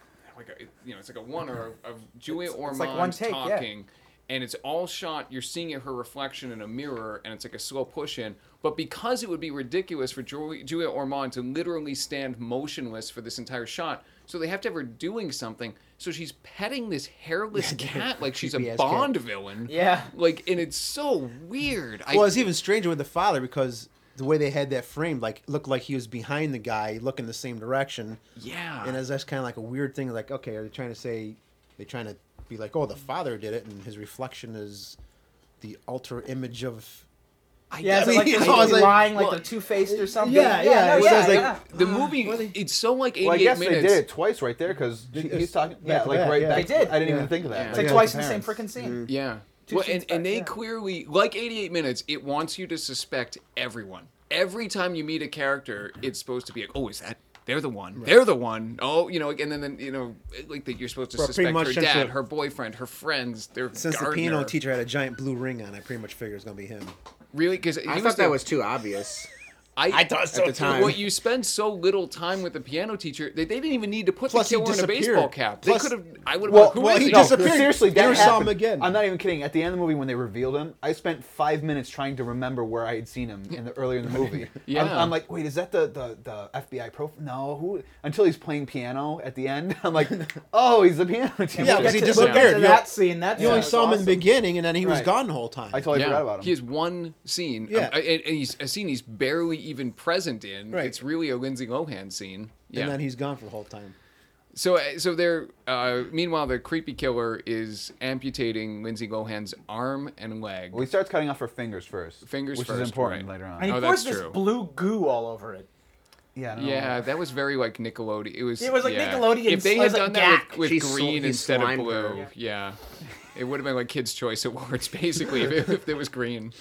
a, it's like a one or of Julia Ormond like one take, yeah. talking, and it's all shot. You're seeing her reflection in a mirror, and it's like a slow push in. But because it would be ridiculous for Julia Ormond to literally stand motionless for this entire shot, so they have to have her doing something. So she's petting this hairless cat like she's a creepy-ass Bond cat. villain. Yeah. Like, and it's so weird. Well, it's even stranger with the father because the way they had that framed, like, looked like he was behind the guy, looking the same direction. Yeah. And that's kind of like a weird thing. Like, okay, are they trying to say, they're trying to be like, oh, the father did it, and his reflection is the alter image of. Yeah, so I like mean, they're I was like, lying, like well, they're two-faced or something. Yeah, yeah, no, it yeah, was like- yeah. the movie, it's so like 88 Well, I guess minutes. they did it twice right there because he's talking. Yeah, back to like back, right yeah. back. They did. I didn't Yeah. even think of that. Yeah. It's Like, like yeah, twice the in the same parents. freaking scene. Yeah. Two Well, scenes and back, they yeah. clearly, like 88 minutes, it wants you to suspect everyone. Every time you meet a character, it's supposed to be like, oh, is that, they're the one. They're the one. Oh, and then like that you're supposed to Well, pretty suspect much her since dad, the- her boyfriend, her friends, their Since gardener. the piano teacher had a giant blue ring on, I pretty much figured it's going to be him. Really? Because I thought that was too obvious. I thought so at the time. Well, you spend so little time with the piano teacher, they didn't even need to put Plus, the he killer in a disappeared. baseball cap. They Plus- could have. I would have. Well, Who well, is he he? No, disappeared. seriously, that Never saw him happened. again. I'm not even kidding. At the end of the movie, when they revealed him, I spent 5 minutes trying to remember where I had seen him earlier in the movie. Yeah. I'm like, wait, is that the FBI profile? No, who? Until he's playing piano at the end, I'm like, oh, he's the piano teacher. Yeah, because he We'll get disappeared. to You- that scene. That You only scene saw him was in the beginning, and then he was Right. gone the whole time. I totally forgot about him. He has one scene. Yeah. And he's a scene he's barely even present in. Right. It's really a Lindsay Lohan scene. Yeah. And then he's gone for the whole time. So they're meanwhile the creepy killer is amputating Lindsay Lohan's arm and leg. Well, he starts cutting off her fingers first. Fingers which first, is important right. later on. And he Oh, pours that's this true. blue goo all over it. Yeah, I don't know. Yeah, that was very like Nickelodeon. It was like yeah. Nickelodeon. If they It had was like done that Gak. with He green instead of slimed blue, her. yeah, it would have been like Kids' Choice Awards basically if there was green.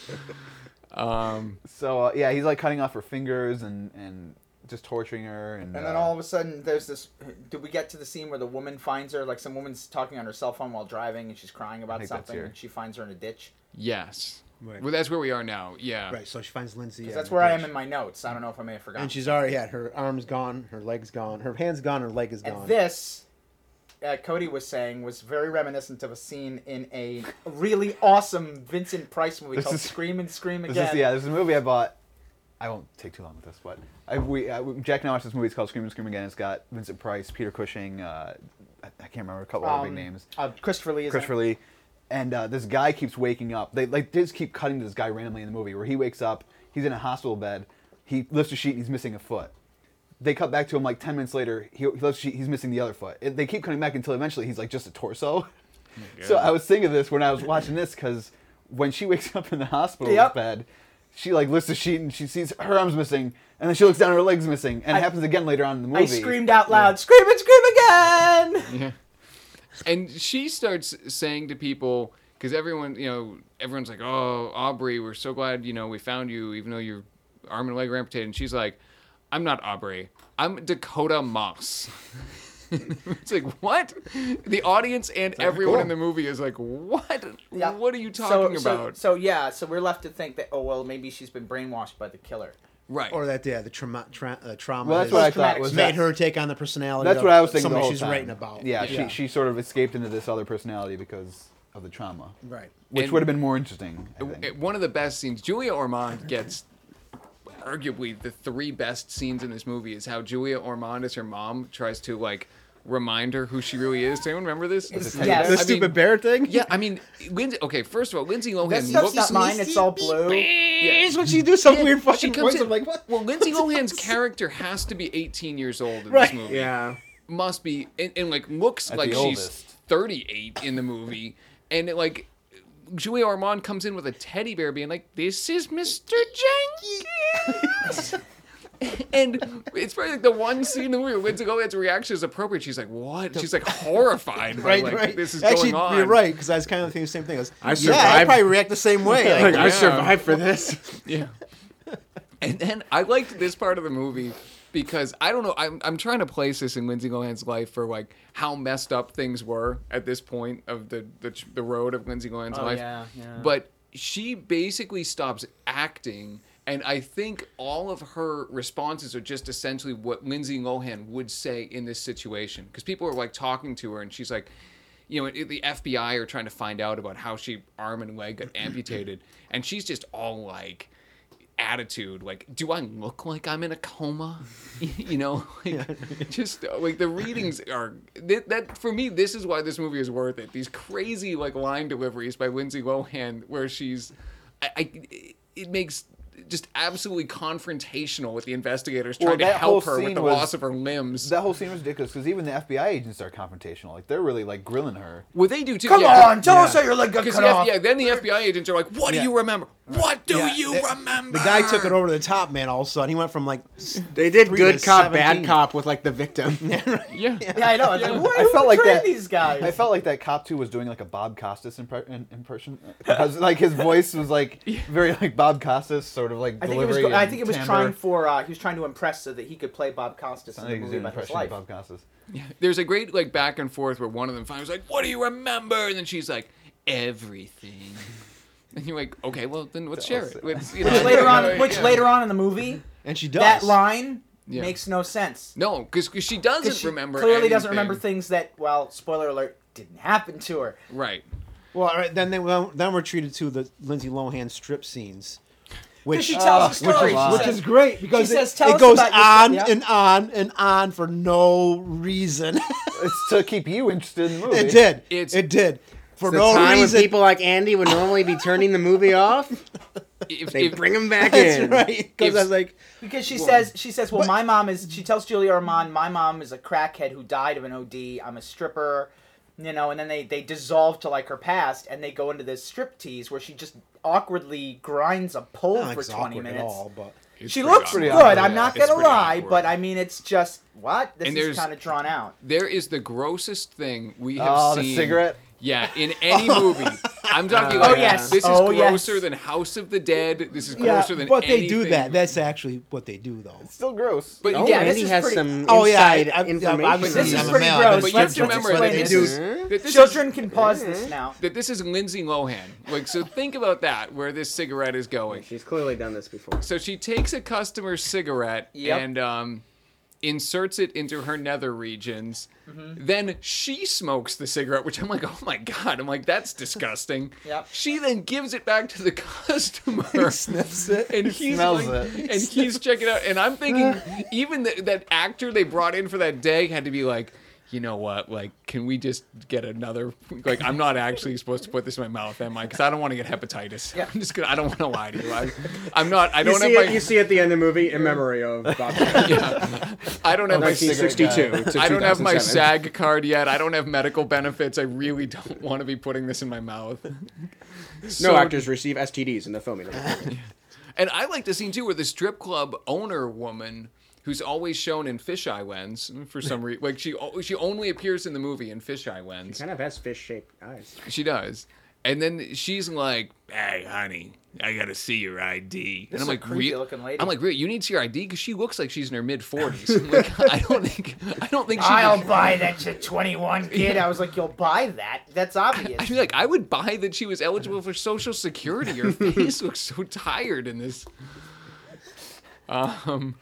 So yeah, he's like cutting off her fingers and just torturing her, and And then all of a sudden, there's this. Did we get to the scene where the woman finds her? Like some woman's talking on her cell phone while driving, and she's crying about think that's something, here. and she finds her in a ditch. Yes. Right. Well, that's where we are now. Yeah. Right, so she finds Lindsay. 'Cause yeah, that's in the where I am ditch. in my notes. I don't know if I may have forgotten. And she's already had her arm's gone, her leg's gone, her hand's gone, her leg is gone. And this, Cody was saying, was very reminiscent of a scene in a really awesome Vincent Price movie This called is- Scream and Scream This Again. is a movie I bought. I won't take too long with this, but Jack and I watched this movie. It's called Scream and Scream Again. It's got Vincent Price, Peter Cushing, I can't remember a couple other big names. Christopher Lee is in it. Christopher Lee, and this guy keeps waking up. They just keep cutting to this guy randomly in the movie where he wakes up. He's in a hospital bed. He lifts a sheet and he's missing a foot. They cut back to him like 10 minutes later. He lifts a sheet. He's missing the other foot. They keep cutting back until eventually he's like just a torso. So I was thinking of this when I was watching this because when she wakes up in the hospital Yep. bed, she like lifts a sheet and she sees her arm's missing, and then she looks down, her leg's missing, and it happens again later on in the movie. I screamed out loud, "Scream and Scream Again!" Yeah. And she starts saying to people, because everyone's like, "Oh, Aubrey, we're so glad we found you, even though your arm and leg are amputated." And she's like, "I'm not Aubrey. I'm Dakota Moss." It's like, what? The audience and everyone cool. in the movie is like, what? Yeah. What are you talking about? So we're left to think that, oh, well, maybe she's been brainwashed by the killer. Right. Or that, the trauma Well, that's has what I thought Traumatic was made that. her take on the personality That's of what I was thinking the somebody whole she's time. writing about. Yeah, she sort of escaped into this other personality because of the trauma, Right. which And- would have been more interesting. I think. One of the best scenes, Julia Ormond gets arguably the 3 best scenes in this movie is how Julia Ormond as her mom tries to like remind her who she really is. Does anyone remember this? Yes. The I mean- stupid bear thing? Yeah, I mean, okay, first of all, Lindsay Lohan That stuff's looks not mine. It's all blue. It's when she do some weird She fucking comes voice. in, I'm like, what? Well, Lindsay Lohan's character has to be 18 years old in Right. this movie. Yeah. Must be, and like looks At like the she's oldest. 38 in the movie, and like Julia Ormond comes in with a teddy bear, being like, "This is Mr. Jenkins." And it's probably like the one scene in the movie where Lindsay Lohan's reaction is appropriate. She's like, "What?" She's like horrified by like this is Actually, going on. you're right, because I was kind of thinking the same thing. I was, I yeah, I survived. probably react the same way. Like, Like, I Yeah. survived for this. Yeah. And then I liked this part of the movie because I don't know. I'm trying to place this in Lindsay Lohan's life for like how messed up things were at this point of the road of Lindsay Lohan's Oh, life. yeah. But she basically stops acting, and I think all of her responses are just essentially what Lindsay Lohan would say in this situation. Because people are like talking to her, and she's like, you know, the FBI are trying to find out about how she arm and leg got amputated, and she's just all like attitude, like, do I look like I'm in a coma? You know, like just like the readings are that for me. This is why this movie is worth it. These crazy like line deliveries by Lindsay Lohan, where she's, it makes just absolutely confrontational with the investigators Well, trying to that help whole her with scene the was- loss of her limbs. That whole scene was ridiculous because even the FBI agents are confrontational. Like they're really like grilling her. Well, they do too. Come yeah, on, tell us how your leg got Because cut off. then the FBI agents are like, "What do you remember? What do you remember?" the guy took it over the top, man. All of a sudden, he went from like They did 3 good to cop, 17. bad cop with like the victim. Yeah. Yeah, I know. It's like, I felt like that. these guys. I felt like that cop too was doing like a Bob Costas impression because like his voice was like very like Bob Costas sort of like. I think it was. delivery I and think it was timbre. trying for. He was trying to impress so that he could play Bob Costas I in the think he was movie doing an about his impression of life. Bob Costas. There's a great like back and forth where one of them finally was like, "What do you remember?" And then she's like, "Everything." And you're like, "Okay, well then let's share it." Let's, you know, Which later on in the movie, and she does. that line Yeah. makes no sense. No, because she doesn't 'Cause she remember. clearly doesn't anything. remember things that, well, spoiler alert, didn't happen to her. Right. Well, all right, then we're treated to the Lindsay Lohan strip scenes, Because which she tells a which story. is- She which says- is great because She says, "Tell it us goes about your- on yeah. and on and on for no reason. It's to keep you interested in the movie. It did. It's- it did. For The no time reason. when people like Andy would normally be turning the movie off, they bring him back That's in. right. Because I was like, Because she says, well, my mom is, she tells Julia Ormond, my mom is a crackhead who died of an OD. I'm a stripper, you know, and then they dissolve to like her past and they go into this strip tease where she just awkwardly grinds a pole not for it's 20 awkward minutes. at all, but It's She pretty looks awkward. good, awkward, I'm yeah. not It's going to pretty lie, awkward. but I mean, it's just, what? This And is there's- kind of drawn out. There is the grossest thing we have Oh, seen. the cigarette. Yeah, in any movie. I'm talking Oh, like yes. this is Oh, grosser yes. than House of the Dead. This is yeah, grosser than but they anything. do that. That's actually what they do, though. Still gross. But Oh, yeah, this Andy is has pretty- some Oh yeah, inside I've information. This on is that. pretty male, gross. but you Let's have to remember explain that this. this is Huh? that this Children can pause this now. that this is Lindsay Lohan. Like, so think about that, where this cigarette is going. She's clearly done this before. So she takes a customer's cigarette Yep. and inserts it into her nether regions. Then she smokes the cigarette, which I'm like, oh my god! I'm like, that's disgusting. Yep. She then gives it back to the customer. Sniffs it. And he's Smells like, it. and he's checking out, and I'm thinking, even that actor they brought in for that day had to be like, you know what? Like, can we just get another? Like, I'm not actually supposed to put this in my mouth, am I? Because I don't want to get hepatitis. Yeah. I'm just gonna. I don't want to lie to you. I'm not. I You don't see, have it, my. you see at the end of the movie in memory of Bob. Yeah. I don't have my. 1962 to I don't have my 2007. SAG card yet. I don't have medical benefits. I really don't want to be putting this in my mouth. No So- actors receive STDs in the filming. And I like the scene too where the strip club owner woman, who's always shown in fisheye lens for some reason, like she only appears in the movie in fisheye lens. Kind of has fish-shaped eyes. She does. And then she's like, "Hey, honey, I gotta see your ID." And is I'm a like, creepy looking lady. I'm like, "Really? You need to see your ID?" Because she looks like she's in her mid-40s. Like, I don't think she. I'll buy that, you 21 kid. I was like, you'll buy that? That's obvious. I mean, like, I would buy that she was eligible for Social Security. Her face looks so tired in this.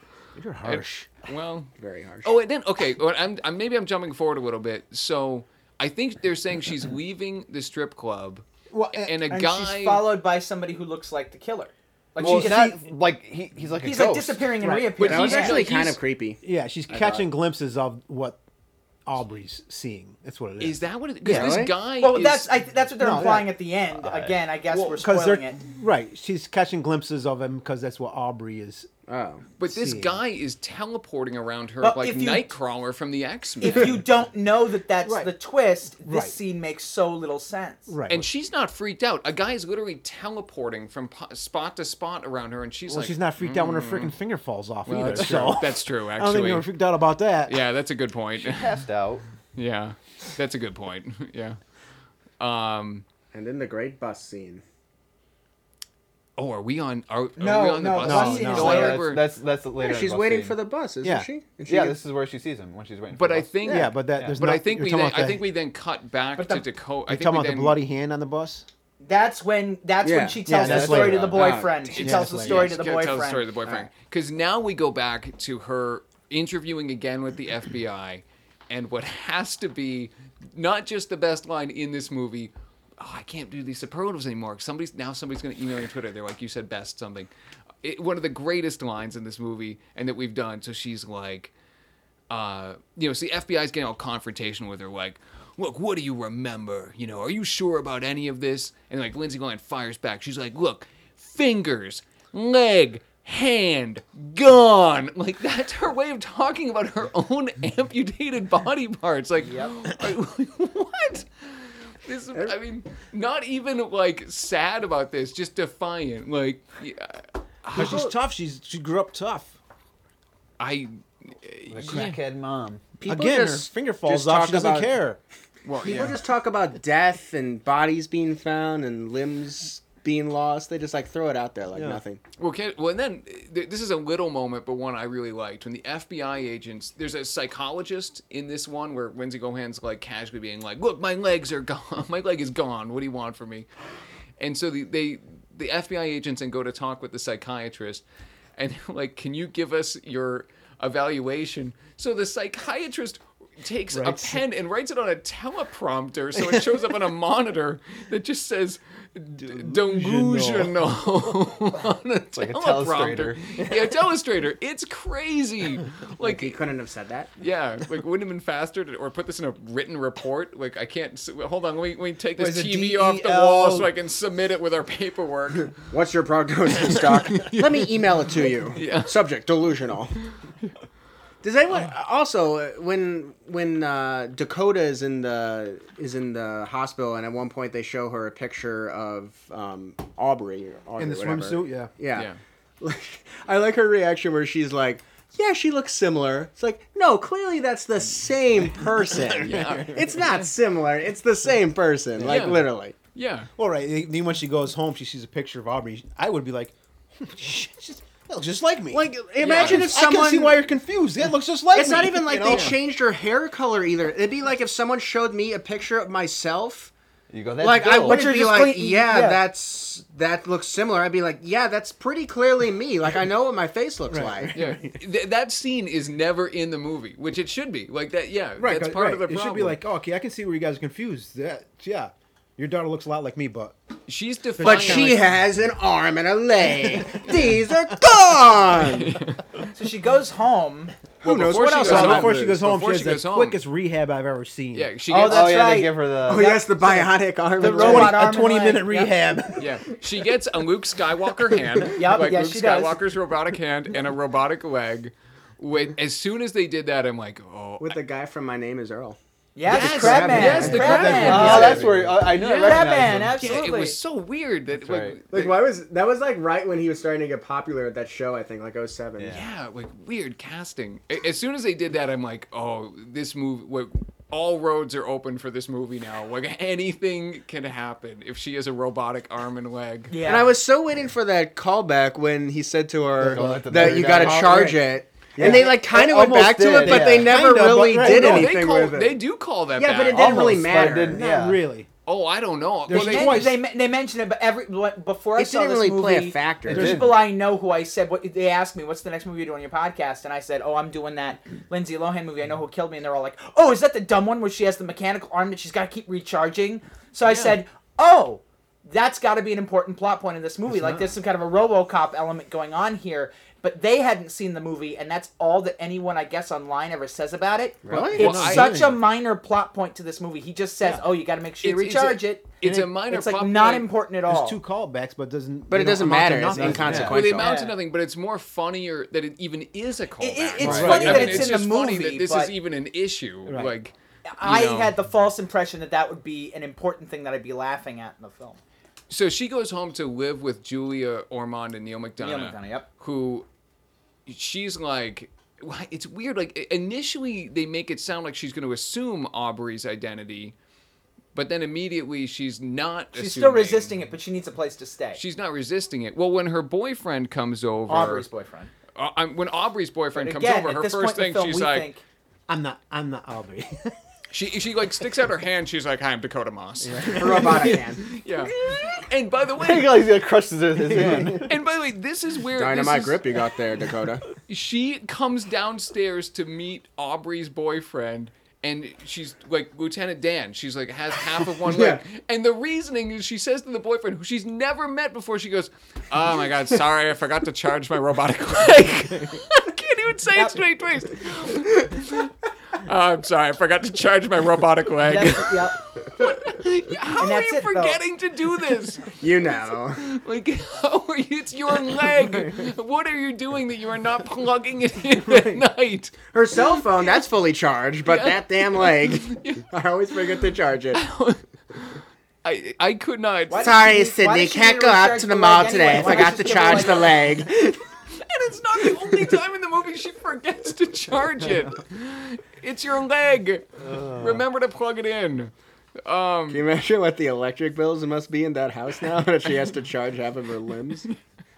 You're harsh. Well, Very harsh. oh, and then okay, well, maybe I'm jumping forward a little bit. So I think they're saying she's leaving the strip club, Well, and a And guy. she's followed by somebody who looks like the killer. Like Well, she's not like he's like a he's ghost. like disappearing and Right. reappearing. That was he's- actually he's- kind of creepy. yeah, she's catching glimpses of what Aubrey's seeing. That's what it is. Is that what? Because Yeah, this right? guy. Well, is, that's that's what they're No, implying yeah. at the end. Again, I guess Well, we're because spoiling they're it. right. She's catching glimpses of him because that's what Aubrey is. Oh. But this seeing. guy is teleporting around her Well, like if you- Nightcrawler from the X-Men. If you don't know that that's Right. the twist, this Right. scene makes so little sense. Right. And she's not freaked out. A guy is literally teleporting from spot to spot around her, and she's well, like, she's not freaked out when her freaking finger falls off Well, either. that's So true. That's true, I don't think actually. they were freaked out about that. Yeah, that's a good point. Passed out. Yeah, that's a good point. Yeah. And then the great bus scene. Oh, are we on? Are No, we on the no, bus? bus scene no, is I later. heard we're- That's later. Yeah, in she's the waiting scene. for the bus, isn't Yeah. she? And she Yeah, gets- this is where she sees him when she's waiting. But for the I bus. think. Yeah, but that there's But not. I think you're we talking then, about I the- think we then cut back But to the- Dakota. I You're think talking we about then, the bloody hand on the bus. That's when Yeah. she tells Yeah, the that's story later to the on. boyfriend. Ah, She it's- tells the yes, story yes, to the tell the boyfriend. story to the boyfriend. Because now we go back to her interviewing again with the FBI, and what has to be not just the best line in this movie. Oh, I can't do these superlatives anymore. Somebody's going to email me on Twitter. They're like, you said best something. One of the greatest lines in this movie, and that we've done. So she's like, so the FBI's getting all confrontational with her, like, look, what do you remember? Are you sure about any of this? And like Lindsay Lohan fires back. She's like, look, fingers, leg, hand, gone. Like, that's her way of talking about her own amputated body parts. Like, what? This, I mean, not even like sad about this, just defiant. Like, But she's tough. She grew up tough. I. The crackhead mom. People Again, her just- finger falls just off. talk She doesn't about- care. Well, People just talk about death and bodies being found and limbs being lost. They just like throw it out there like Yeah. nothing. Well, and then this is a little moment, but one I really liked when the FBI agents. There's a psychologist in this one where Lindsay Lohan's like casually being like, "Look, my legs are gone. My leg is gone. What do you want from me?" And so the FBI agents then go to talk with the psychiatrist, and they're like, "Can you give us your evaluation?" So the psychiatrist takes a pen and writes it on a teleprompter, so it shows up on a monitor that just says delusional on a like a teleprompter. telestrator. Yeah, telestrator. It's crazy. Like he Like, couldn't have said that. yeah, like wouldn't have been faster to, or put this in a written report. Like, I can't. Hold on, let me take this Was it TV off the wall so DEL? I can submit it with our paperwork. What's your prognosis, Doc? Let me email it to you. Yeah. Subject: delusional. Does anyone also when Dakota is in the hospital and at one point they show her a picture of Aubrey or In the whatever. swimsuit, yeah. Yeah. Yeah. I like her reaction where she's like, yeah, she looks similar. It's like, no, clearly that's the same person. Yeah. It's not similar. It's the same person. Like, Yeah. literally. Yeah. All right. Then when she goes home, she sees a picture of Aubrey. I would be like, shit, that looks just like me. Like, imagine if someone... I can see why you're confused. It looks just like It's me. not even like You they know? changed her hair color either. It'd be like if someone showed me a picture of myself. You go. That's Like, I Bill. wouldn't you're be just like, clean- yeah, yeah. that looks similar. I'd be like, yeah, that's pretty clearly me. Like, I know what my face looks like. Yeah. That scene is never in the movie, which it should be. Like that. Yeah. Right, That's part of the It problem. should be like, oh, okay, I can see where you guys are confused. Yeah, your daughter looks a lot like me, but she's defiant. But she has an arm and a leg. These are gone. So she goes home. Who knows before what she else? goes I home- might before she lose. goes home, Before she she has goes the home. quickest rehab I've ever seen. Yeah. She Oh, gets. that's yeah, right. they give her the. Oh yes, the bionic arm. The and robot leg. arm. A 20-minute and leg, rehab. Yeah, she gets a Luke Skywalker hand, Yep, like yeah, Luke she does. Skywalker's robotic hand and a robotic leg. As soon as they did that, I'm like, oh, With the guy from My Name Is Earl. Yeah, Yes, the crab man. yes, the crab man. Oh, Yeah. that's where I knew. I Yeah. recognized Crab man, him. yeah, absolutely. it was so weird that right. Like, why was that was like right when he was starting to get popular at that show? I think like 07. Yeah. yeah, like weird casting. As soon as they did that, I'm like, oh, this movie. Like, all roads are open for this movie now. Like, anything can happen if she has a robotic arm and leg. Yeah. And I was so waiting for that callback when he said to her Don't let the that battery you got to die. charge it. And they like kind of went Almost back to did, it, but yeah. they never Kinda, really but- did No, anything with it. they do call that Yeah, back. but it didn't really Almost, but it matter. didn't. Not Yeah. really. Oh, I don't know. There's Well, twice. They mentioned it, but before I It saw didn't this really movie, play a factor. There's It people I know who I said, what they asked me, what's the next movie you're doing on your podcast? And I said, oh, I'm doing that Lindsay Lohan movie, I Know Who Killed Me. And they're all like, oh, is that the dumb one where she has the mechanical arm that she's got to keep recharging? So I said, oh, that's got to be an important plot point in this movie. Like, there's some kind of a RoboCop element going on here. But they hadn't seen the movie, and that's all that anyone, I guess, online ever says about it. Really? It's Well, such a minor plot point to this movie. He just says, oh, you got to make sure you recharge it. It's a minor It's like plot not point. important at all. There's two callbacks, but doesn't. But they it don't doesn't amount to matter. It's nothing. inconsequential. Well, they amount to Yeah. nothing, but it's more funnier that it even is a callback. It's right? funny I that mean, it's in just the funny movie, that this but- is even an issue. Right. Like, I you know. had the false impression that that would be an important thing that I'd be laughing at in the film. So she goes home to live with Julia Ormond and Neil McDonough. Neil McDonough, yep. Who, she's like, it's weird. Like initially, they make it sound like she's going to assume Aubrey's identity, but then immediately she's not. She's still assuming. resisting it, but she needs a place to stay. She's not resisting it. Well, when her boyfriend comes over, Aubrey's boyfriend. When Aubrey's boyfriend But comes again, over, at her this first point in thing the film, she's we like, think, I'm not Aubrey. she like sticks out her hand. She's like, "Hi, I'm Dakota Moss." A robotic hand. Yeah. And by the I think way, he's gonna crush his hand. and by the way, this is where Dynamite this is- grip you got there, Dakota. She comes downstairs to meet Aubrey's boyfriend, and she's like Lieutenant Dan. She's like has half of one leg, and the reasoning is she says to the boyfriend, who she's never met before, she goes, "Oh my God, sorry, I forgot to charge my robotic leg." I can't even say it straight face. I'm sorry, I forgot to charge my robotic leg. yep. How And are that's you it, though. forgetting to do this? You know. Like, how are you? It's your leg. What are you doing that you are not plugging it in at night? Her cell phone, that's fully charged, but that damn leg, I always forget to charge it. I could not. Why Sorry, does she need- why Sydney, does she can't need go to out recharge to the the mall leg today. anyway? Why Forgot don't to you give her, charge like, the leg. And it's not the only time in the movie she forgets to charge it. It's your leg. Remember to plug it in. Can you imagine what the electric bills must be in that house now that she has to charge half of her limbs?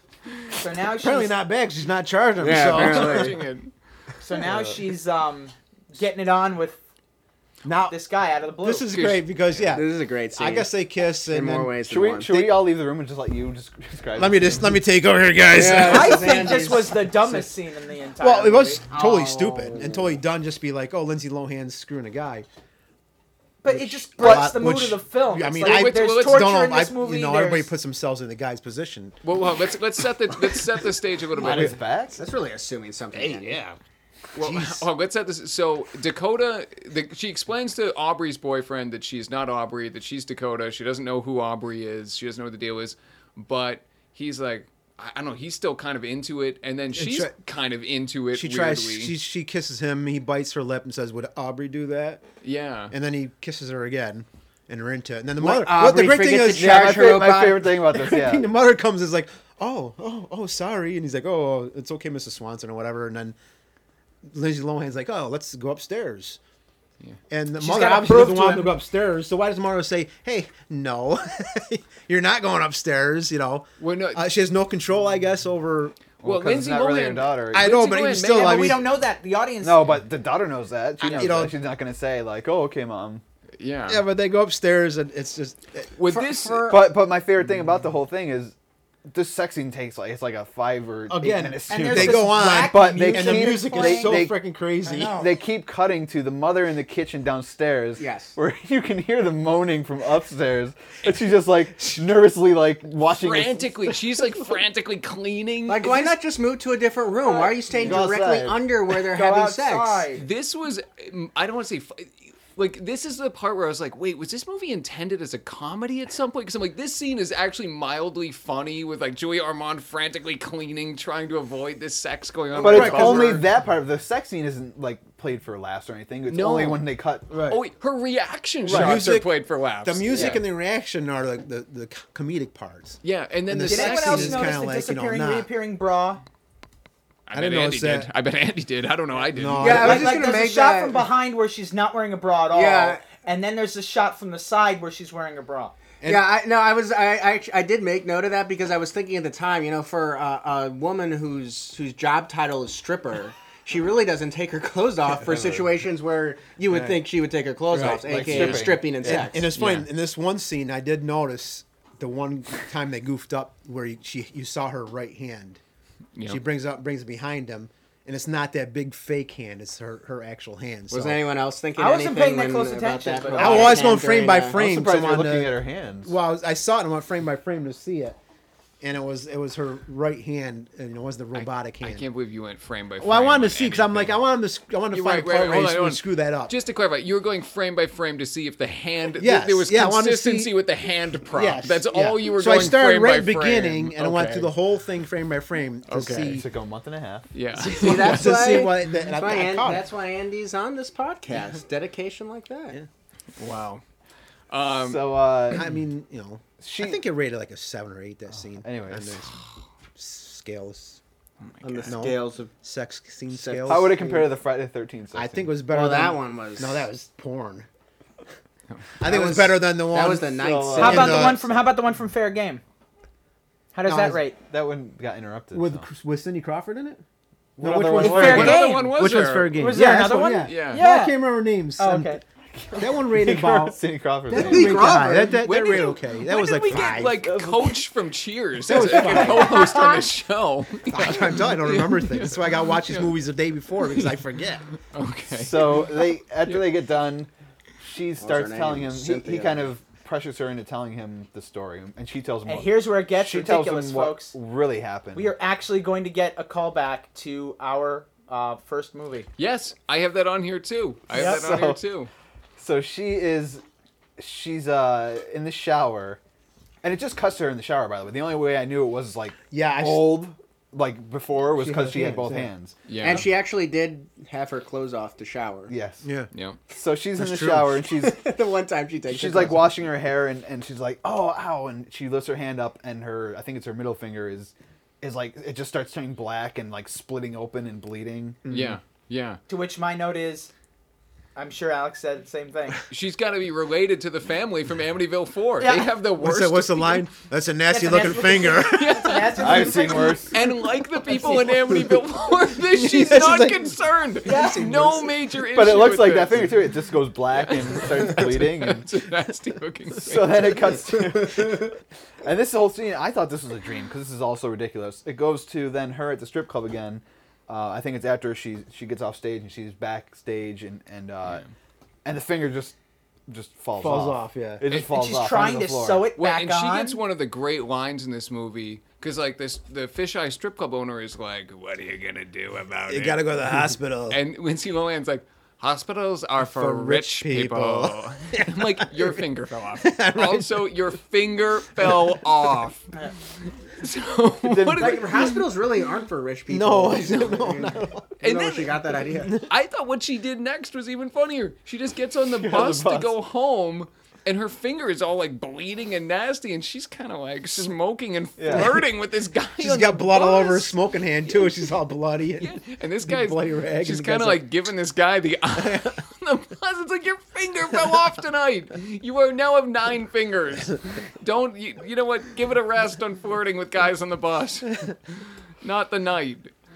So now she's Apparently not bad 'cause she's not charging Yeah, herself. apparently. Charging it. so now she's getting it on with Now this guy out of the blue. this is great because This is a great scene. I guess they kiss in and more then, ways Should than we one. should we all leave the room and just let you describe? let me take over here, guys. Yeah. I This is think this Andy's- was the dumbest scene in the entire Well, it was movie. totally Oh. stupid and totally done. Just be like, oh, Lindsay Lohan's screwing a guy. But it just breaks the mood Which- of the film. I It's mean, like, I there's don't torture don't know. in this movie. everybody there's- puts themselves in the guy's position. Well, let's set the stage a little On bit. his back? That's really assuming something. Well, let's set this. So Dakota, she explains to Aubrey's boyfriend that she's not Aubrey, that she's Dakota. She doesn't know who Aubrey is. She doesn't know what the deal is. But he's like, I don't know. He's still kind of into it, and then she's kind of into it. She weirdly. tries. She kisses him. He bites her lip and says, "Would Aubrey do that?" Yeah. And then he kisses her again, and they're into it. And then the Let mother. What the Aubrey great thing forget is, to Yeah, charge her my robot. favorite thing about this. Yeah. the mother comes is like, oh, sorry, and he's like, oh, it's okay, Mrs. Swanson or whatever. And then Lindsay Lohan's like, oh, let's go upstairs. And the mother gotta obviously prove doesn't to want him him. to go upstairs. So why does the mother say, "Hey, no, you're not going upstairs"? You know, Well, no- she has no control, I guess, over. Well, 'cause it's Lindsay not really her Lohan. daughter. I know, Lindsay but even Lohan still, made- Yeah, I but mean, we don't know that. The audience. No, but the daughter knows that. She knows you know- that. She's not gonna say like, "Oh, okay, mom." Yeah. yeah, but they go upstairs and it's just. With this, But my favorite thing about the whole thing is this sex scene takes like it's like a 5 or 8 Again, minute and scene. there's They this go on, whack but they and the keep- music they- is so they- freaking crazy. I know. They keep cutting to the mother in the kitchen downstairs. Yes. Where you can hear the moaning from upstairs. And she's just like nervously like watching this- frantically, she's like frantically cleaning. Like, why not just move to a different room? Why are you staying Go directly outside. under where they're Go having outside. sex? This was, I don't want to say, like, this is the part where I was like, wait, was this movie intended as a comedy at some point? Because I'm like, this scene is actually mildly funny with, like, Julia Ormond frantically cleaning, trying to avoid this sex going on. But with it's her. only that part of the sex scene isn't like played for laughs or anything. It's No. only when they cut. Right. Oh, wait, her reaction Right. shots are Music- played for laughs. The music Yeah. and the reaction are like the comedic parts. Yeah, and then And the the Did sex anyone scene else is notice kinda the like, you know, disappearing, not- reappearing bra? I didn't bet Andy notice did. that. I bet Andy did. I don't know. I didn't. No, Yeah, I was Like, just like gonna there's make a shot that. from behind where she's not wearing a bra at all. Yeah. And then there's a shot from the side where she's wearing a bra. I did make note of that because I was thinking at the time, you know, for a woman whose job title is stripper, she really doesn't take her clothes off for situations where you would think she would take her clothes off, like aka stripping and sex. And it's funny, in this one scene, I did notice the one time they goofed up where you saw her right hand. Yeah. She brings it behind him, and it's not that big fake hand; it's her actual hand. Was so. anyone else thinking I wasn't anything paying that close about attention, that? but- I was going frame by I'm frame. surprised so you're on looking the- at her hands. Well, I saw it. I went frame by frame to see it, and it was her right hand, and it was the robotic I hand. can't believe you went frame by frame. Well, I wanted on to see because I'm like, anything. I wanted to You're find a right, part right, where hold he on. would screw that up. Just to clarify, you were going frame by frame to see if the hand. Yes, There was yeah, I wanted to see- consistency with the hand prop. Yes, That's yeah. all you were so going I started frame right by at the beginning, frame. and I went Okay. through the whole thing frame by frame to Okay. It took a month and a half. Yeah. See, that's to see why, what that's, why I caught it. that's why Andy's on this podcast. Dedication like that. Wow. So, I mean, she. I think it rated like a 7 or 8 that scene. anyways. on the scales, On the No. scales of. sex scene Sex- scales. How would it compare to the Friday the 13th? I think it was better. Well, than, that one was. No, that was porn. I think it was was- better than the one. That was the night. So, scene. How about And, how about the one from Fair Game? How does No, that it's- rate? that one got interrupted. with so. with Cindy Crawford in it. What which other one? one was Fair there? What Game. other one was Which there? one's fair game? Was there that's another what- one? Yeah. No, I Yeah. can't remember names. Oh, okay. That one rated about. Cindy Crawford. That thing. rated high. Crawford. That When did rated you- okay. That when was did like we 5. get like Coach from Cheers as a co-host on the show. I'm trying to tell you, I don't remember things. That's why I got to watch these movies the day before because I forget. Okay. So after they get done, she starts her name? telling him. He Cynthia. kind of pressures her into telling him the story, and she tells him. And what, here's where it gets she tells ridiculous, him what folks. really happened. We are actually going to get a callback to our first movie. Yes, I have that on here too. I have that on So- here too. So she's in the shower, and it just cuts to her in the shower. By the way, the only way I knew it was like Yeah, old, like before, was She because had she had hands, both yeah. hands. Yeah. And she actually did have her clothes off to shower. Yes. Yeah. Yeah. So she's in the That's true. shower, and she's The one time she takes. she's her like clothes washing her hair, and she's like, oh, ow, and she lifts her hand up, and I think it's her middle finger is like it just starts turning black and like splitting open and bleeding. Yeah. Yeah. To which my note is, I'm sure Alex said the same thing. She's got to be related to the family from Amityville 4. Yeah. They have the worst. What's the line? That's a nasty That's a looking nasty finger. That's I've seen worse. And like the people in Amityville 4, she's she's not like- concerned. Yeah. No major issue. But it looks with like that this. finger too. It just goes black and starts bleeding. And It's a nasty looking thing. so then it cuts to, and this whole scene. I thought this was a dream because this is all so ridiculous. It goes to then her at the strip club again. I think it's after she gets off stage and she's backstage and the finger just falls off, yeah. It just And falls she's off. trying onto to the floor. sew it Well, back and she on. gets one of the great lines in this movie because, like, the fisheye strip club owner is like, "What are you gonna do about You it?" gotta go to the hospital. And Lindsay Lohan's like, "Hospitals are for rich people." I'm like, your finger fell off. Also, your finger fell off. So what Didn't- did Like, they- hospitals really aren't for rich people. No, I don't know. And I don't know then- where she got that idea. I thought what she did next was even funnier. She just gets on the on the bus to bus. go home, and her finger is all like bleeding and nasty, and she's kind of like smoking and Yeah. flirting with this guy. She's on got the blood all over her bus. smoking hand too. She's all bloody. And And this Big guy's bloody rag, she's and the kind of guy's like giving this guy the eye on the bus. It's like, your finger fell off tonight. You are now have 9 fingers. Don't you know what? Give it a rest on flirting with guys on the bus. Not the night.